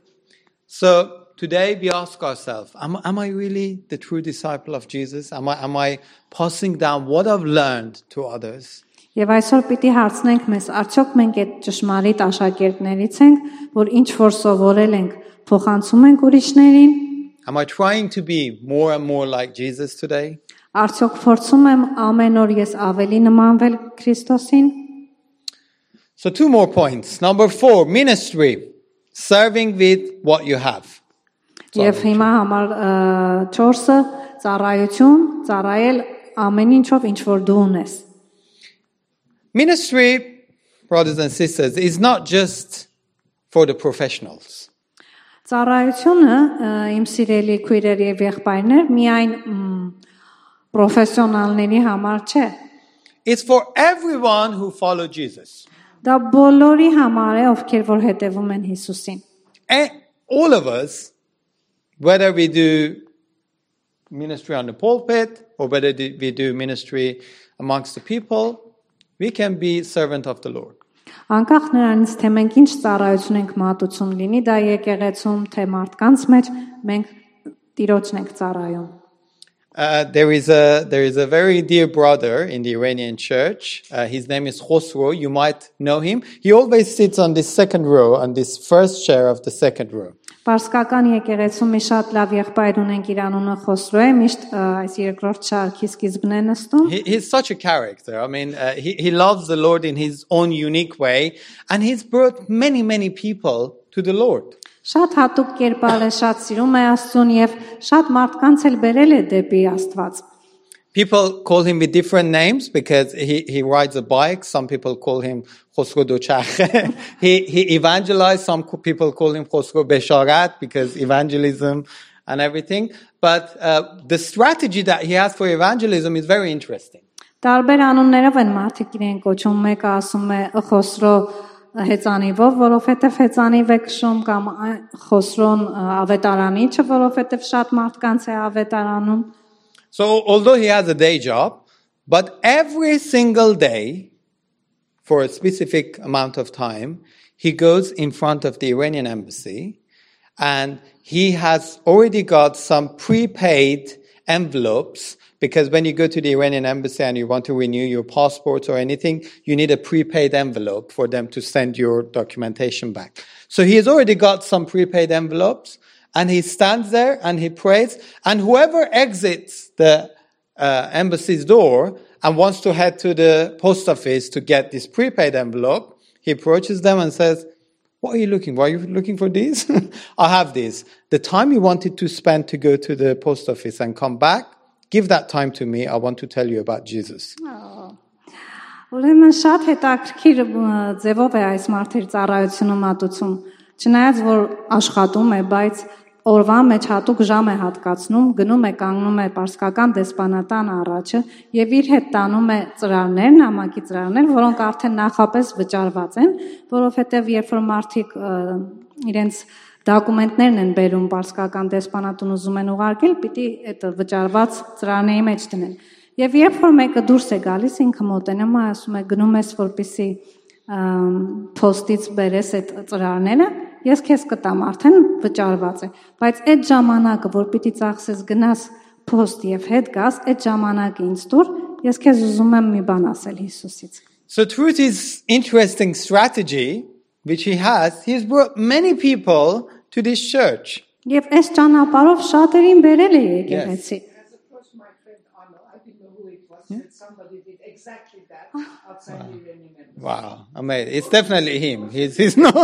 So today we ask ourselves, am, am I really the true disciple of Jesus? Am I, am I passing down what I've learned to others? Եվ այսօր պիտի հարցնենք մեզ, արդյոք մենք այդ ճշմարիտ աշակերտներից ենք, որ ինչ որ սովորել ենք, փոխանցում ենք ուրիշներին։ Am I trying to be more and more like Jesus today? Արդյոք փորձում եմ ամեն օր ես ավելի նմանվել Քրիստոսին։ So two more points. Number four, ministry, serving with what you have. Եվ հիմա համար չորսը ծառայություն, ծառայել ամեն ինչով, ինչ որ դու ունես։ Ministry, brothers and sisters, is not just for the professionals. Ծառայությունը, իմ սիրելի քույրեր եւ եղբայրներ, միայն պրոֆեսիոնալների համար չէ։ It's for everyone who follow Jesus. Դա բոլորի համար է, ովքեր որ հետևում են Հիսուսին։ And all of us, whether we do ministry on the pulpit or whether we do ministry amongst the people, we can be servant of the Lord. Անկախ նրանից, թե մենք ինչ ծառայություն ենք մատուցում, լինի դա եկեղեցում, թե մարդկանց մեջ, մենք Տիրոջն ենք ծառայում։ Uh, there is a there is a very dear brother in the Iranian church. Uh, his name is Khosrow. You might know him. He always sits on this second row, on this first chair of the second row. Պարսկական եկեղեցում մի շատ լավ եղբայր ունենք, իր անունը Խոսրո է, միշտ այս երկրորդ շարքի սկիզբն է նստում։ He, he's such a character. I mean, uh, he he loves the Lord in his own unique way, and he's brought many many people to the Lord. Շատ հատուկ կերպար է, շատ սիրում է Աստծուն եւ շատ մարդկանց էլ բերել է դեպի Աստված։ People call him with different names because he, he rides a bike. Some people call him Khosrow Dochakh. he he evangelized. Some people call him Khosrow Besharat because evangelism and everything. But uh, the strategy that he has for evangelism is very interesting. Տարբեր անուններով են մարդիկ իրեն կոչում, մեկը ասում է Խոսրո հեծանիվով, որովհետև հեծանիվ է քշում, կամ Խոսրոն ավետարանիչը, որովհետև շատ մարդկանց է ավետարանում։ So although he has a day job, but every single day, for a specific amount of time, he goes in front of the Iranian embassy, and he has already got some prepaid envelopes. Because when you go to the Iranian embassy and you want to renew your passports or anything, you need a prepaid envelope for them to send your documentation back. So he has already got some prepaid envelopes, and he stands there and he prays. And whoever exits the uh, embassy's door and wants to head to the post office to get this prepaid envelope, he approaches them and says, "What are you looking for? Are you looking for these? I have these. The time you wanted to spend to go to the post office and come back, give that time to me. I want to tell you about Jesus." Ուրեմն շատ հետաքրքիր ձևով է այս մարդերի ծառայությունը մատուցում։ Չնայած որ աշխատում է, բայց օրվա մեջ հատուկ ժամ է հատկացնում, գնում է կանգնում է պարսկական դեսպանատան առաջը եւ իր հետ տանում է ծրարներ, նամակի ծրարներ, որոնք արդեն նախապես վճարված են, որովհետեւ երբ որ մարդիկ իրենց դոկումենտներն են բերում պարսկական դեսպանատուն ուզում են ուղարկել, պիտի այդ վճարված ծրարների մեջ դնեն։ Եվ երբ որ մեկը դուրս է գալիս, ինքը մոտենում է, ասում է գնում ես որպեսի փոստից բերես այդ ծրարները, ես քեզ կտամ, արդեն վճարված է, բայց այդ ժամանակը, որ պիտի ծախսես գնաս փոստ եւ հետ գաս, այդ ժամանակը ինձ տուր, ես քեզ ուզում եմ մի բան ասել Հիսուսից։ So through this interesting strategy which he has, he's brought many people to this church. Եվ այս ճանապարհով շատերին բերել է եկեղեցի։ Somebody did exactly that outside the Iranian embassy. Wow, amazing. It's definitely him. He's, he's no.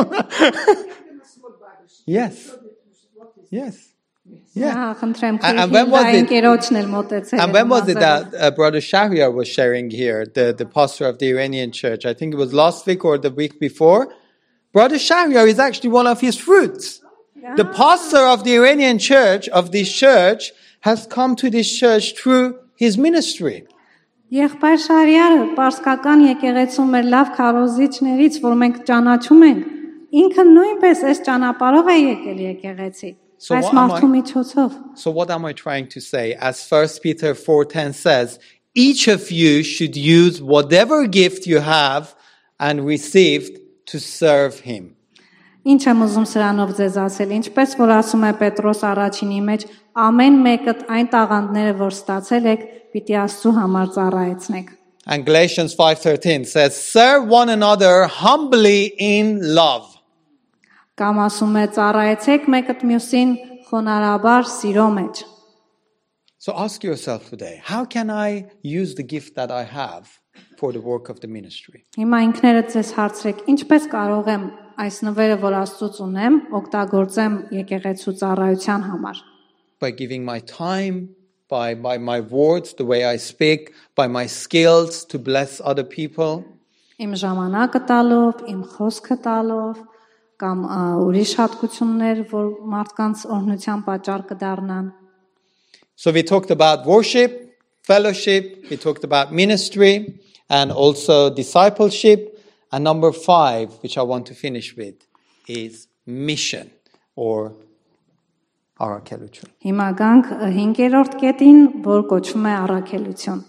Yes. Yes. Yeah. And, and when was it, and when was it that uh, Brother Shahriar was sharing here, the, the pastor of the Iranian church? I think it was last week or the week before. Brother Shahriar is actually one of his fruits. Yeah. The pastor of the Iranian church, of this church, has come to this church through his ministry. Եղբայր Շարիարը պարսկական եկեղեցում էր լավ քարոզիչներից, որ մենք ճանաչում ենք, ինքը նույնպես այս ճանապարհով է եկել եկեղեցի, այս մարդու միջոցով։ So what am I trying to say? As First Peter four ten says, each of you should use whatever gift you have and received to serve him. Ինչ եմ ուզում սրանով ձեզ ասել, ինչպես որ ասում է Պետրոս առաջինի մեջ, ամեն մեկը այն տաղանդները, որ ստացել եք, պիտի Աստծու համար ծառայեցնեք։ And Galatians five thirteen says, serve one another humbly in love. Կամ ասում է ծառայեցեք մեկը մյուսին խոնարհաբար սիրո մեջ։ So ask yourself today, how can I use the gift that I have for the work of the ministry? Հիմա ինքներդ ձեզ հարցրեք, ինչպես կարող եմ այս նվերը, որ Աստծուց ունեմ, օգտագործեմ եկեղեցու ծառայության համար։ By giving my time, by, by my words, the way I speak, by my skills to bless other people. Իմ ժամանակը տալով, իմ խոսքը տալով, կամ ուրիշ հատկություններ, որ մարդկանց օրհնության պատճառ կդառնան։ So we talked about worship, fellowship, we talked about ministry, and also discipleship. And number five, which I want to finish with, is mission or առաքելություն. Հիմա գանք հինգերորդ կետին, որ կոչվում է առաքելություն.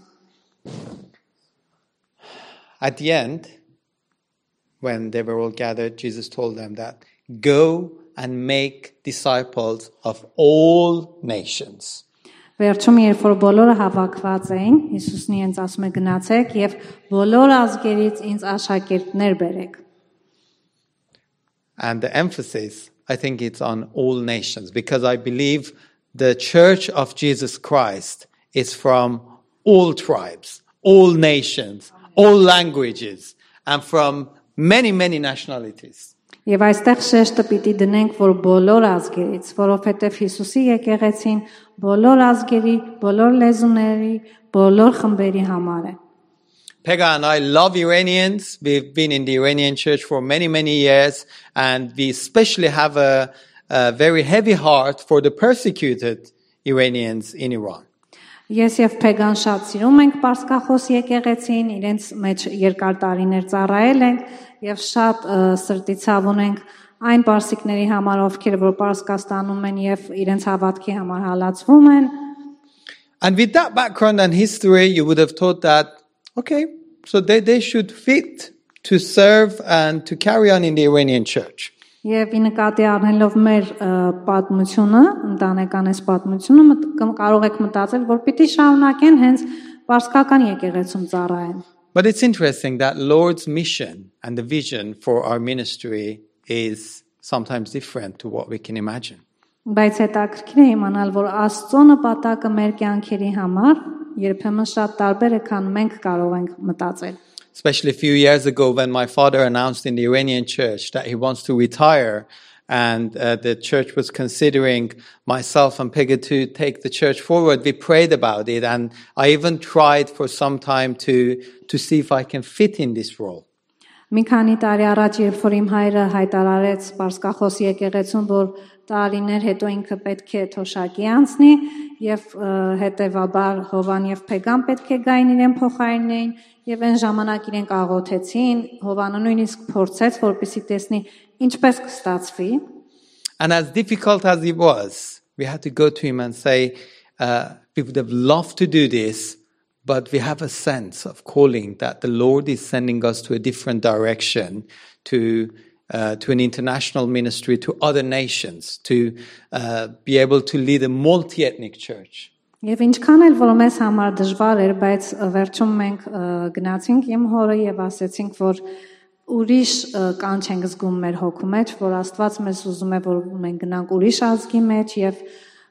At the end, when they were all gathered, Jesus told them that, go and make disciples of all nations. Վերջում երբ որ բոլորը հավաքված էին, Հիսուսն իրենց ասում է գնացեք եւ բոլոր ազգերից ինձ աշակերտներ բերեք. And the emphasis, I think it's on all nations, because I believe the church of Jesus Christ is from all tribes, all nations, all languages, and from many, many nationalities. Եվ այստեղ շեշտը պիտի դնենք, որ բոլոր ազգերից, որովհետև Հիսուսի եկեղեցին բոլոր ազգերի, բոլոր լեզուների, բոլոր խմբերի համար է. Pega and I love Iranians. We've been in the Iranian church for many, many years, and we especially have a, a very heavy heart for the persecuted Iranians in Iran. Ես եւ Փեգան շատ սիրում ենք Պարսկախոս եկեղեցին, իրենց մեջ երկար տարիներ ծառայել ենք եւ շատ սրտիցավ ունենք այն պարսիկների համար, ովքեր որ Պարսկաստանում են եւ իրենց հավատքի համար հալածվում են. And with that background and history, you would have thought that, okay, so they, they should fit to serve and to carry on in the Iranian church. Եվ նկատի առնելով մեր պատմությունը, ընտանեկան այս պատմությունը, կարող եք մտածել, որ պիտի շարունակեն հենց պարսկական եկեղեցում ծառայեն. But it's interesting that Lord's mission and the vision for our ministry is sometimes different to what we can imagine. Բայց հետաքրքիր է իմանալ, որ Աստծո նպատակը մեր կյանքերի համար երբեմն շատ տարբեր է, քան մենք կարող ենք մտածել. Especially a few years ago when my father announced in the Iranian church that he wants to retire and uh, the church was considering myself and Peggy to take the church forward, we prayed about it, and I even tried for some time to to see if I can fit in this role. Մի քանի տարի առաջ, երբ որ իմ հայրը հայտարարեց Պարսկախոս եկեղեցուն, որ տարիներ հետո ինքը պետք է թոշակի անցնի եւ հետեւաբար Հովան եւ Փեգան պետք է գային իրեն փոխարինեին եւ այն ժամանակ իրենք աղոթեցին, Հովանը նույնիսկ փորձեց, որպեսզի տեսնի ինչպես կստացվի. And as difficult as it was, we had to go to him and say, uh, we would have loved to do this, but we have a sense of calling that the Lord is sending us to a different direction, to uh, to an international ministry, to other nations, to uh, be able to lead a multi-ethnic church. Եվ ինչքան էլ որ մեզ համար դժվար էր, բայց վերջում մենք գնացինք իմ հորը եւ ասեցինք, որ ուրիշ կանչ ենք զգում մեր հոգու մեջ, որ Աստված մեզ ուզում է, որ մենք գնանք ուրիշ ազգի մեջ եւ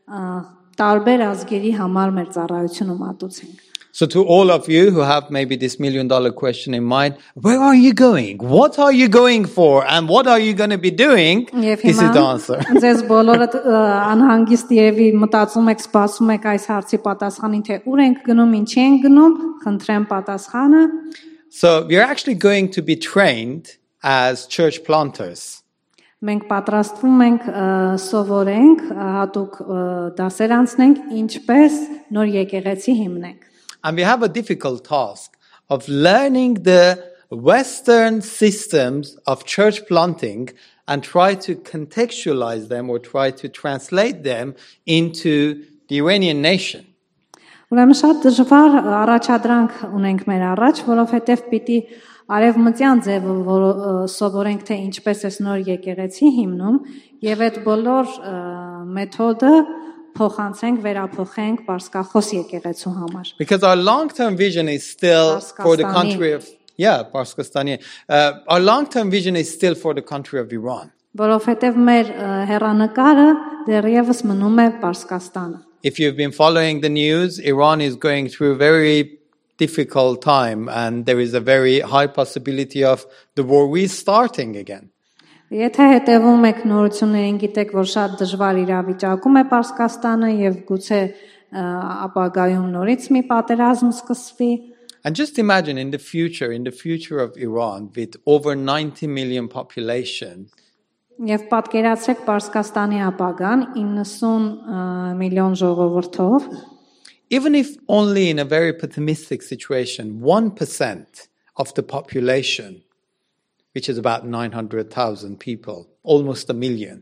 տարբեր ազգերի համար մեր ծառայությունը մատուցենք. So to all of you who have maybe this million dollar question in mind, where are you going? What are you going for? And what are you going to be doing? This is the answer. Ձեզ բոլորդ անհանգիստ երևի մտածում եք, սպասում եք այս հարցի պատասխանին, թե ուր ենք գնում, ինչի ենք գնում, խնդրեմ պատասխանը. So we are actually going to be trained as church planters. Մենք պատրաստվում ենք սովորենք, հատուկ դասեր անցնենք, ինչպես նոր եկեղեցի հիմնենք. And we have a difficult task of learning the Western systems of church planting and try to contextualize them or try to translate them into the Iranian nation. Ուրեմն շատ դժվար առաջադրանք ունենք մեր առաջ, որովհետև պիտի արևմտյան ձևով սովորենք, թե ինչպես է նոր եկեղեցի հիմնում, եւ այդ բոլոր մեթոդը փոխանցենք, վերափոխենք Պարսկախոս եկեղեցու համար. Because our long-term vision is still for the country of yeah, Parskastani. Uh, our long-term vision is still for the country of Iran. Որովհետև մեր հեռանկարը դեռևս մնում է Պարսկաստանը. If you've been following the news, Iran is going through a very difficult time, and there is a very high possibility of the war restarting again. Եթե հետևում եք նորություններին, գիտեք, որ շատ դժվար իրավիճակում է Պարսկաստանը եւ գուցե ապագայում նորից մի պատերազմ սկսվի. And just imagine in the future, in the future of Iran, with over ninety million population. Եվ պատկերացրեք Պարսկաստանի ապագան իննսուն միլիոն ժողովրդով. Even if only in a very pessimistic situation, one percent of the population, which is about nine hundred thousand people, almost a million.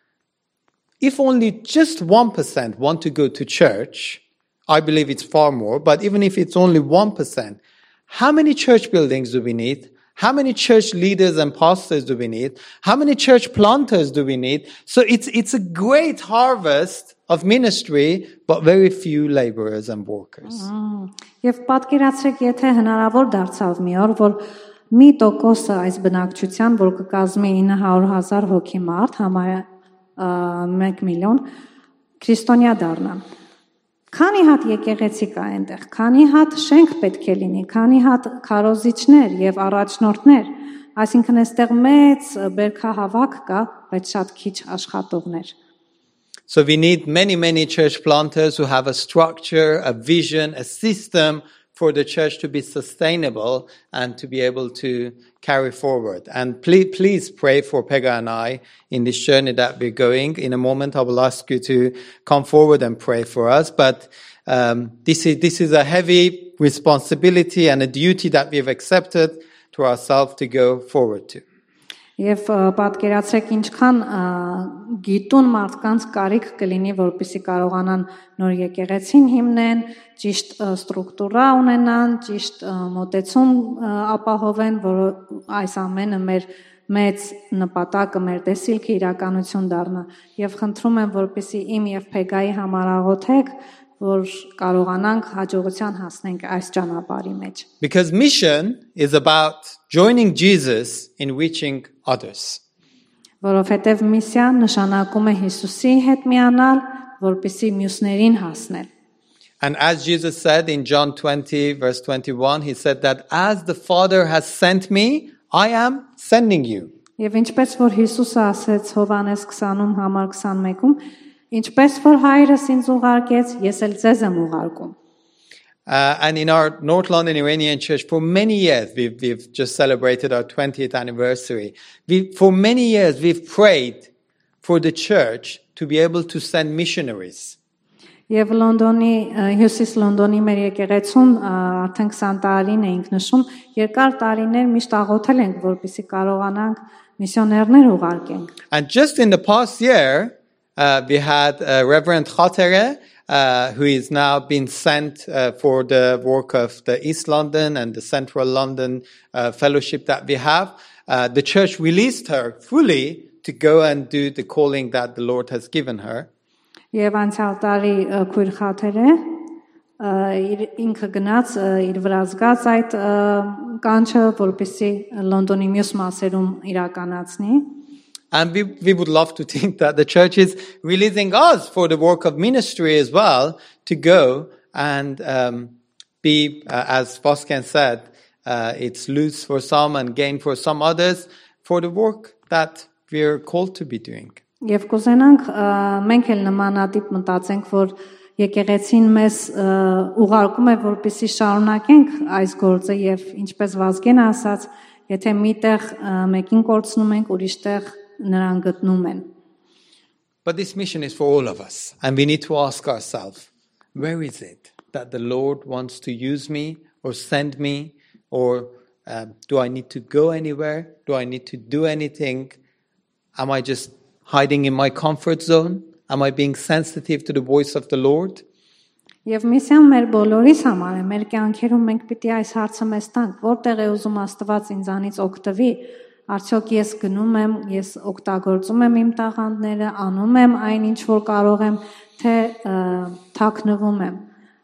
If only just one percent want to go to church, I believe it's far more, but even if it's only one percent, how many church buildings do we need? How many church leaders and pastors do we need? How many church planters do we need? So it's it's a great harvest of ministry, but very few laborers and workers. Եվ պատկերացրեք, եթե հնարավոր դարձավ մի օր, որ մի տոկոսը այս բնակչության, որ կկազմի ինը հարյուր հազար հոգի մարդ, համարյա մեկ միլիոն, քրիստոնյա դառնան. Քանի հատ եկեղեցի կա այնտեղ, քանի հատ շենք պետք է լինի, քանի հատ քարոզիչներ եւ առաջնորդներ, այսինքն այստեղ մեծ բերքահավաք կա, բայց շատ քիչ աշխատողներ. So we need many, many church planters who have a structure, a vision, a system for the church to be sustainable and to be able to carry forward. And please, please pray for Pega and I in this journey that we're going. In a moment, I will ask you to come forward and pray for us. But um, this is this is a heavy responsibility and a duty that we've accepted to ourselves to go forward to. Եվ պատկերացրեք ինչքան գիտուն մարդկանց կարիք կլինի, որպեսզի կարողանան նոր եկեղեցին հիմնեն, ճիշտ ստրուկտուրա ունենան, ճիշտ մոտեցում ապահովեն, որ այս ամենը մեր մեծ նպատակը, մեր տեսիլքը իրականություն դառնա. Եվ խնդրում եմ, որպեսզի իմ եւ Փեգայի համար աղոթեք, որ կարողանանք հաջողության հասնենք այս ճանապարհի մեջ. Because mission is about joining Jesus in reaching others. Որովհետև միսիան նշանակում է Հիսուսի հետ միանալ, որպեսզի մյուսներին հասնել. And as Jesus said in John twenty, verse twenty-one, he said that as the Father has sent me, I am sending you. Եվ ինչպես որ Հիսուսը ասեց Հովհաննես քսանում համար քսանմեկում, ինչպես որ Հայրս ինձ ուղարկեց, ես էլ ձեզ եմ ուղարկում։ Uh, and in our North London Iranian church, for many years, we've, we've just celebrated our twentieth anniversary. We, for many years, we've prayed for the church to be able to send missionaries. Եվ Լոնդոնի Հյուսիս Լոնդոնի մեր եկեղեցուն արդեն քսան տարին էինք նշում, երկար տարիներ միշտ աղոթել ենք, որպեսզի կարողանանք միսիոներներ ուղարկենք։ And just in the past year, uh, we had uh, Reverend Khatere, uh, who is now been sent uh, for the work of the East London and the Central London uh, fellowship that we have. Uh, the church released her fully to go and do the calling that the Lord has given her. Եվ անցյալ տարի քույր Խաթերը իր ինքը գնաց իր վրա զգաց այդ կանչը, որպեսզի Լոնդոնի մյուս մասերում իրականացնի։ And we, we would love to think that the church is releasing us for the work of ministry as well, to go and um, be, uh, as Vosken said, uh, it's loose for some and gain for some others, for the work that we're called to be doing. Եվ կուզենանք մենք էլ նմանատիպ մտածենք, որ եկեղեցին մեզ ուղարկում է, որպեսզի շարունակենք այս գործը, եւ ինչպես Վազգենը ասաց, եթե միտեղ մեկին կորցնում ենք, ուրիշտեղ նրան գտնում են։ But this mission is for all of us, and we need to ask ourselves, where is it that the Lord wants to use me or send me, or um, do I need to go anywhere? Do I need to do anything? Am I just hiding in my comfort zone? Am I being sensitive to the voice of the Lord? Եվ միսիան մեր բոլորիս համար է, մեր կյանքերում մենք պիտի այս հարցը մեզ տանք, որտեղ է ուզում Աստված ինձանից օգտվի, արդյոք ես գնում եմ, ես օգտագործում եմ իմ տաղանդները, անում եմ այն ինչ որ կարող եմ, թե թաքնվում եմ,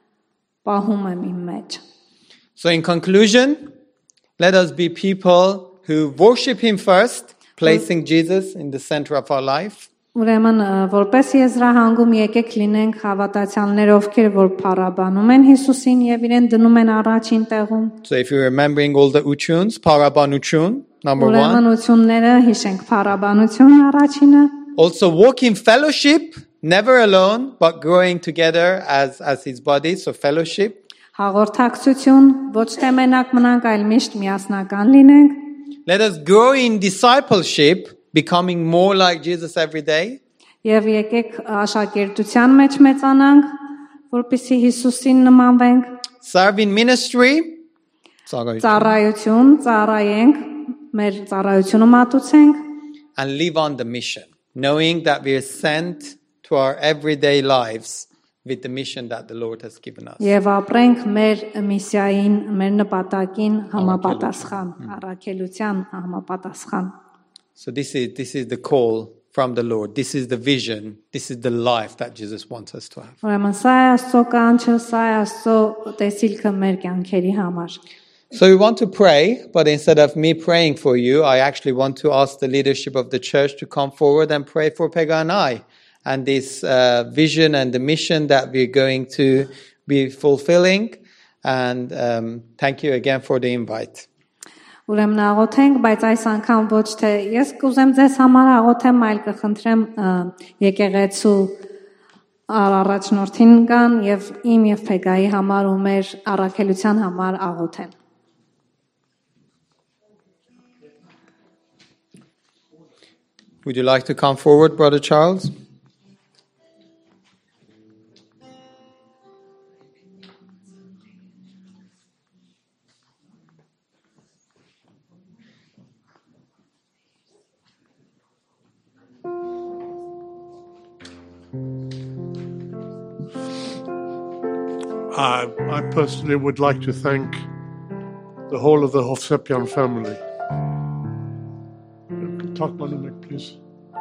պահում եմ իմ մեջ։ So in conclusion, let us be people who worship Him first, placing Jesus in the center of our life. Ուրեմն որպես եզրահանգում եկեք լինենք հավատացյալներ, ովքեր որ փառաբանում են Հիսուսին եւ իրեն դնում են առաջին տեղում։ So if you're remembering all the uchuns, Parabanuchun, number one. Ուրեմն ուչունները հիշենք, փառաբանություն առաջինը։ Also walk in fellowship, never alone, but growing together as, as His body, so fellowship. Հաղորդակցություն, ոչ թե մենակ մնանք, այլ միշտ միասնական լինենք։ Let us grow in discipleship, becoming more like Jesus every day. Եվ եկեք աշակերտության մեջ մեծանանք, որպեսզի Հիսուսին նմանվենք։ Serve in ministry. Ծառայություն, ծառայենք, մեր ծառայությունը մատուցենք։ And live on the mission, knowing that we are sent to our everyday lives with the mission that the Lord has given us. Եվ ապրենք մեր միսիային, մեր նպատակին համապատասխան, առաքելության համապատասխան։ So this is this is the call from the Lord. This is the vision. This is the life that Jesus wants us to have. Ուրեմն սա է Աստծո կանչը, սա է Աստծո տեսիլքը մեր կյանքերի համար։ So we want to pray, but instead of me praying for you, I actually want to ask the leadership of the church to come forward and pray for Pega and I, and this uh, vision and the mission that we're going to be fulfilling. And um, thank you again for the invite. Ուրեմն աղոթենք, բայց այս անգամ ոչ թե ես կուզեմ ձեզ համար աղոթեմ, այլ կխնդրեմ եկեղեցու առաջնորդին կան եւ իմ եւ Փեգայի համար ու մեր առաքելության համար աղոթեն։ Would you like to come forward, Brother Charles? I, I personally would like to thank the whole of the Hovsepian family. Talk one minute, please.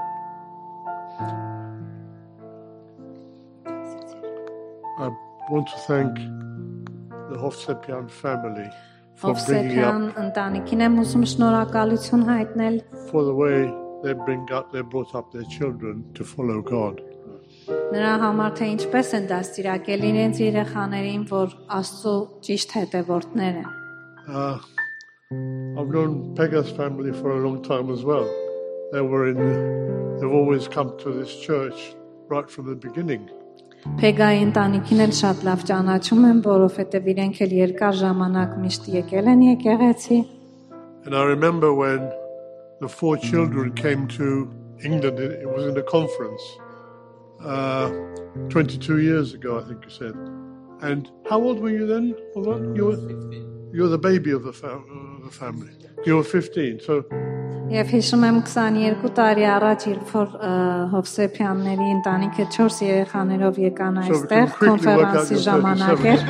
I want to thank the Hovsepian family for bringing up, ընտանիքին եմ ուզում շնորհակալություն հայտնել, for the way they bring up, they brought up their children to follow God. Նրա համար թե ինչպես են դաստիարակել իրենց երեխաներին, որ Աստծո ճիշտ հետևորդներ են։ Uh, I I've known Pega's family for a long time as well. They were in, they've always come to this church right from the beginning. Փեգայի ընտանիքին էլ շատ լավ ճանաչում եմ, որովհետև իրենք էլ երկար ժամանակ միշտ եկել են եկեղեցի։ And I remember when the four children came to England, it was in a conference, uh, twenty-two years ago, I think you said. And how old were you then? You were fifteen. You were the baby of the, fam- of the family. You were fifteen. So. Եվ հիշում եմ քսաներկու տարի առաջ, երբ որ Հովսեփյանների ընտանիքը չորս երեխաներով եկան այստեղ, կոնֆերանսի ժամանակ էր։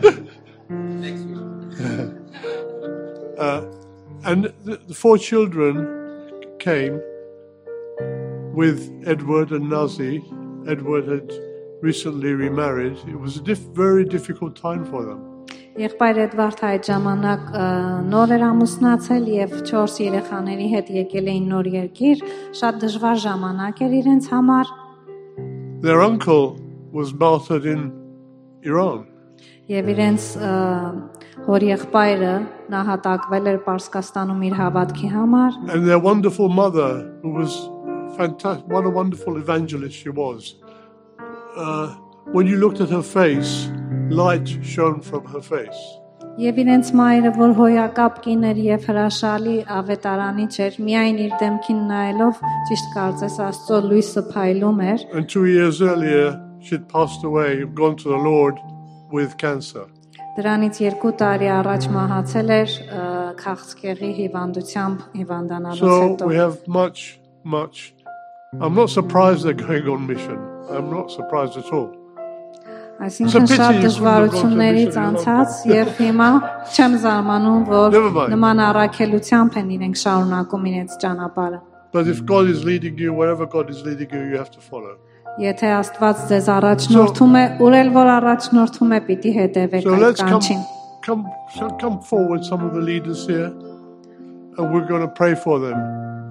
uh, and the, the four children came with Edward and Nazi. Edward had recently remarried. It was a diff- very difficult time for them. Եղբայր Էդվարդը այդ ժամանակ նոր էր ամուսնացել եւ չորս երեխաների հետ եկել էին նոր երկիր, շատ դժվար ժամանակ էր իրենց համար։ Their uncle was martyred in Iran. Եվ իրենց հոր եղբայրը նահատակվել էր Պարսկաստանում իր հավատքի համար։ And their wonderful mother, who was fantastic, what a wonderful evangelist she was. Uh, when you looked at her face, light shone from her face. Եվ իրենց մայրը, որ հոյակապ կին էր եւ հրաշալի ավետարանիչ էր, միայն իր դեմքին նայելով ճիշտ կարծես Աստծո լույսը փայլում էր։ And two years earlier, she'd passed away, gone to the Lord with cancer. Դրանից երկու տարի առաջ մահացել էր քաղցկեղի հիվանդությամբ հիվանդանալուց հետո։ So we have much, much. I'm not surprised they're going on mission. I'm not surprised at all. Այսինքն շատ դժվարություններից անցած եւ հիմա չեմ զարմանում, որ նման առաքելությամբ են իրենք շարունակում իրենց ճանապարհը։ But if God is leading you, wherever God is leading you, you have to follow. Եթե Աստված ձեզ առաջնորդում է, ուր էլ որ առաջնորդում է, պիտի հետևեք այդ կանչին։ Come, come forward, some of the leaders here, and we're going to pray for them.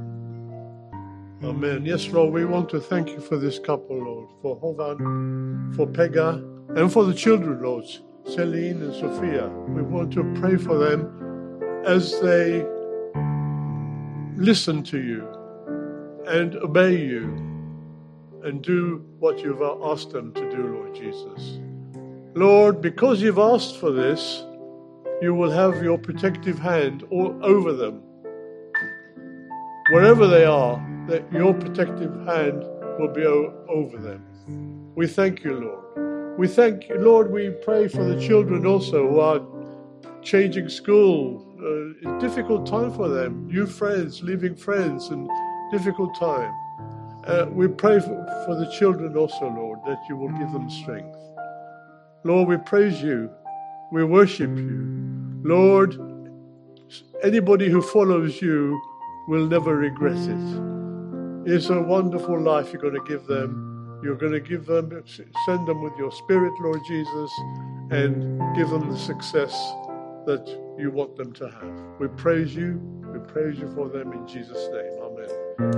Amen. Yes, Lord, we want to thank you for this couple, Lord, for Hovan, for Pega, and for the children, Lord, Celine and Sophia. We want to pray for them as they listen to you and obey you and do what you've asked them to do, Lord Jesus. Lord, because you've asked for this, you will have your protective hand all over them. Wherever they are, that your protective hand will be o- over them. We thank you, Lord. We thank you, Lord. We pray for the children also who are changing school. Uh, it's a difficult time for them. New friends, leaving friends, and difficult time. Uh, we pray for, for the children also, Lord, that you will give them strength. Lord, we praise you. We worship you. Lord, anybody who follows you will never regret it. It's a wonderful life you're going to give them. You're going to give them, send them with your Spirit, Lord Jesus, and give them the success that you want them to have. We praise you. We praise you for them in Jesus' name. Amen.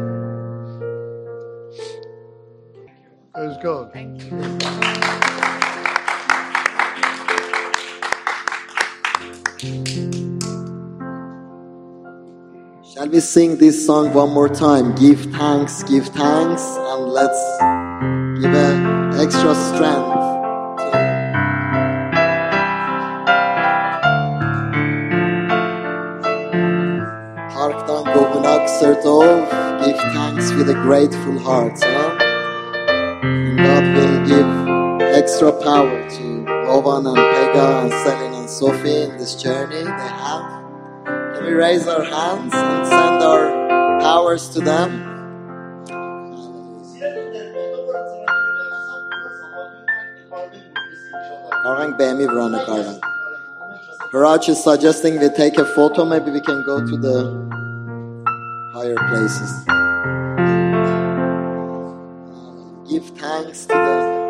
Praise God. Thank you. Shall we sing this song one more time? Give thanks, give thanks, and let's give an extra strength. Harktan gogunak sırtov, give thanks with a grateful heart. Huh? And God will give extra power to Ovan and Pega and Selin and Sophie in this journey they have. Can we raise our hands and send our powers to them? Haraj is suggesting we take a photo. Maybe we can go to the higher places. Give thanks to the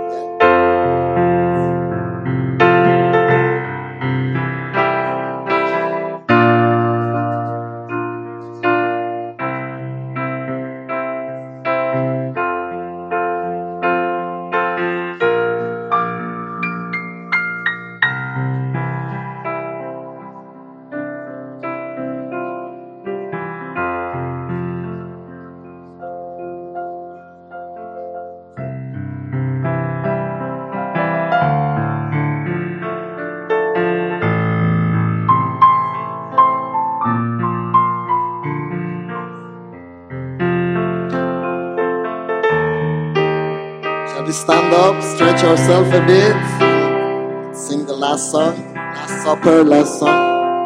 we stand up, stretch ourselves a bit, sing the last song, last supper, last song.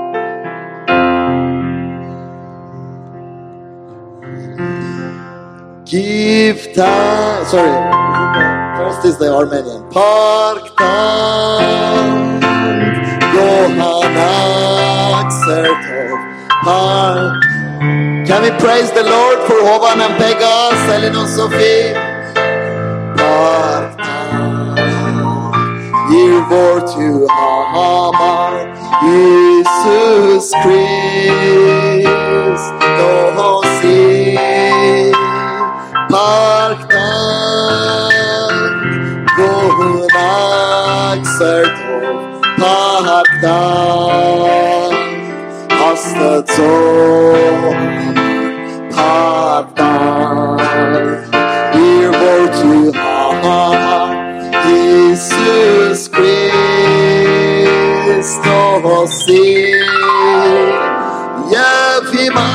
Give thanks. Sorry. First is the Armenian. Park tank, Yohanak Sertov, Park. Can we praise the Lord for Hovan and Pega, Selin and Sophie? Park tank, Yirvor to Hamar, Jesus Christ, Dohosi. Park tank, Gohunak Sertov, Park tank, Hasta Zohar, Park tank, Yirvor to Hamar, Jesus Christ, Dohosi, Yevima.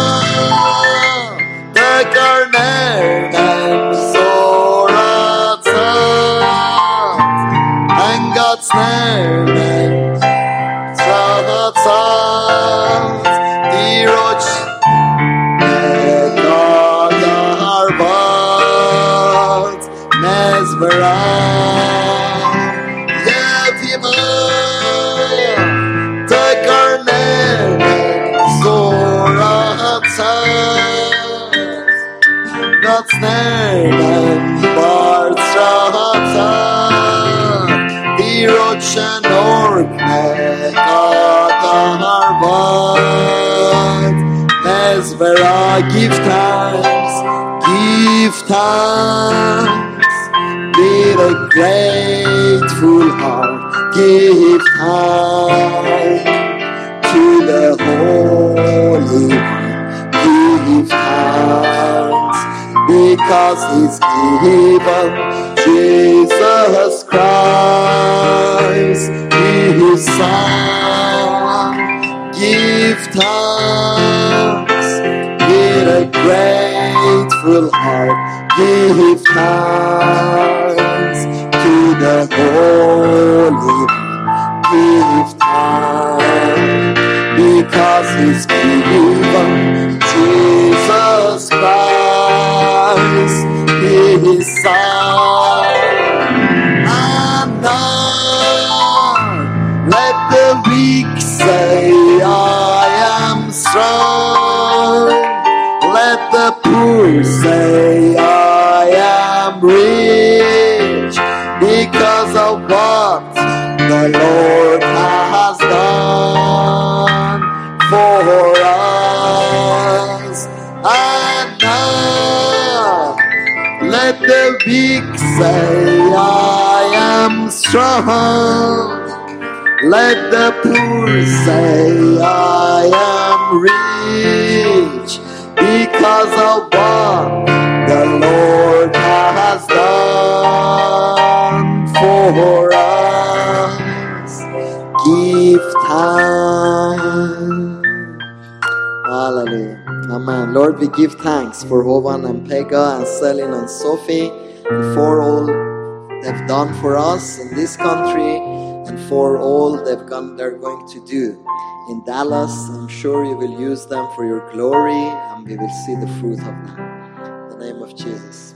Karnen Zoratzat and God's name Tratzat Diroch Egadarbat Nezbera Yevima the Karnen Zoratzat God's name and Bartzrata, Diroch and Orkne, Katarbat, Nezvera, give thanks, give thanks, with a grateful heart, give thanks to the Holy One, give thanks. Because he's given Jesus Christ, his Son. Give thanks with a grateful heart. Give thanks to the Holy One. Give thanks because he's given Jesus Christ, his Son. And now let the weak say I am strong. Let the poor say I am rich because of what the Lord has done for us. And now let the weak say I am strong. Let the poor say I am rich because of what the Lord has done for us. Give thanks. Hallelujah. Amen. Lord, we give thanks for Hovan and Pega and Selin and Sophie and for all they've done for us in this country and for all they've gone, they're going to do in Dallas. I'm sure you will use them for your glory and we will see the fruit of them. In the name of Jesus.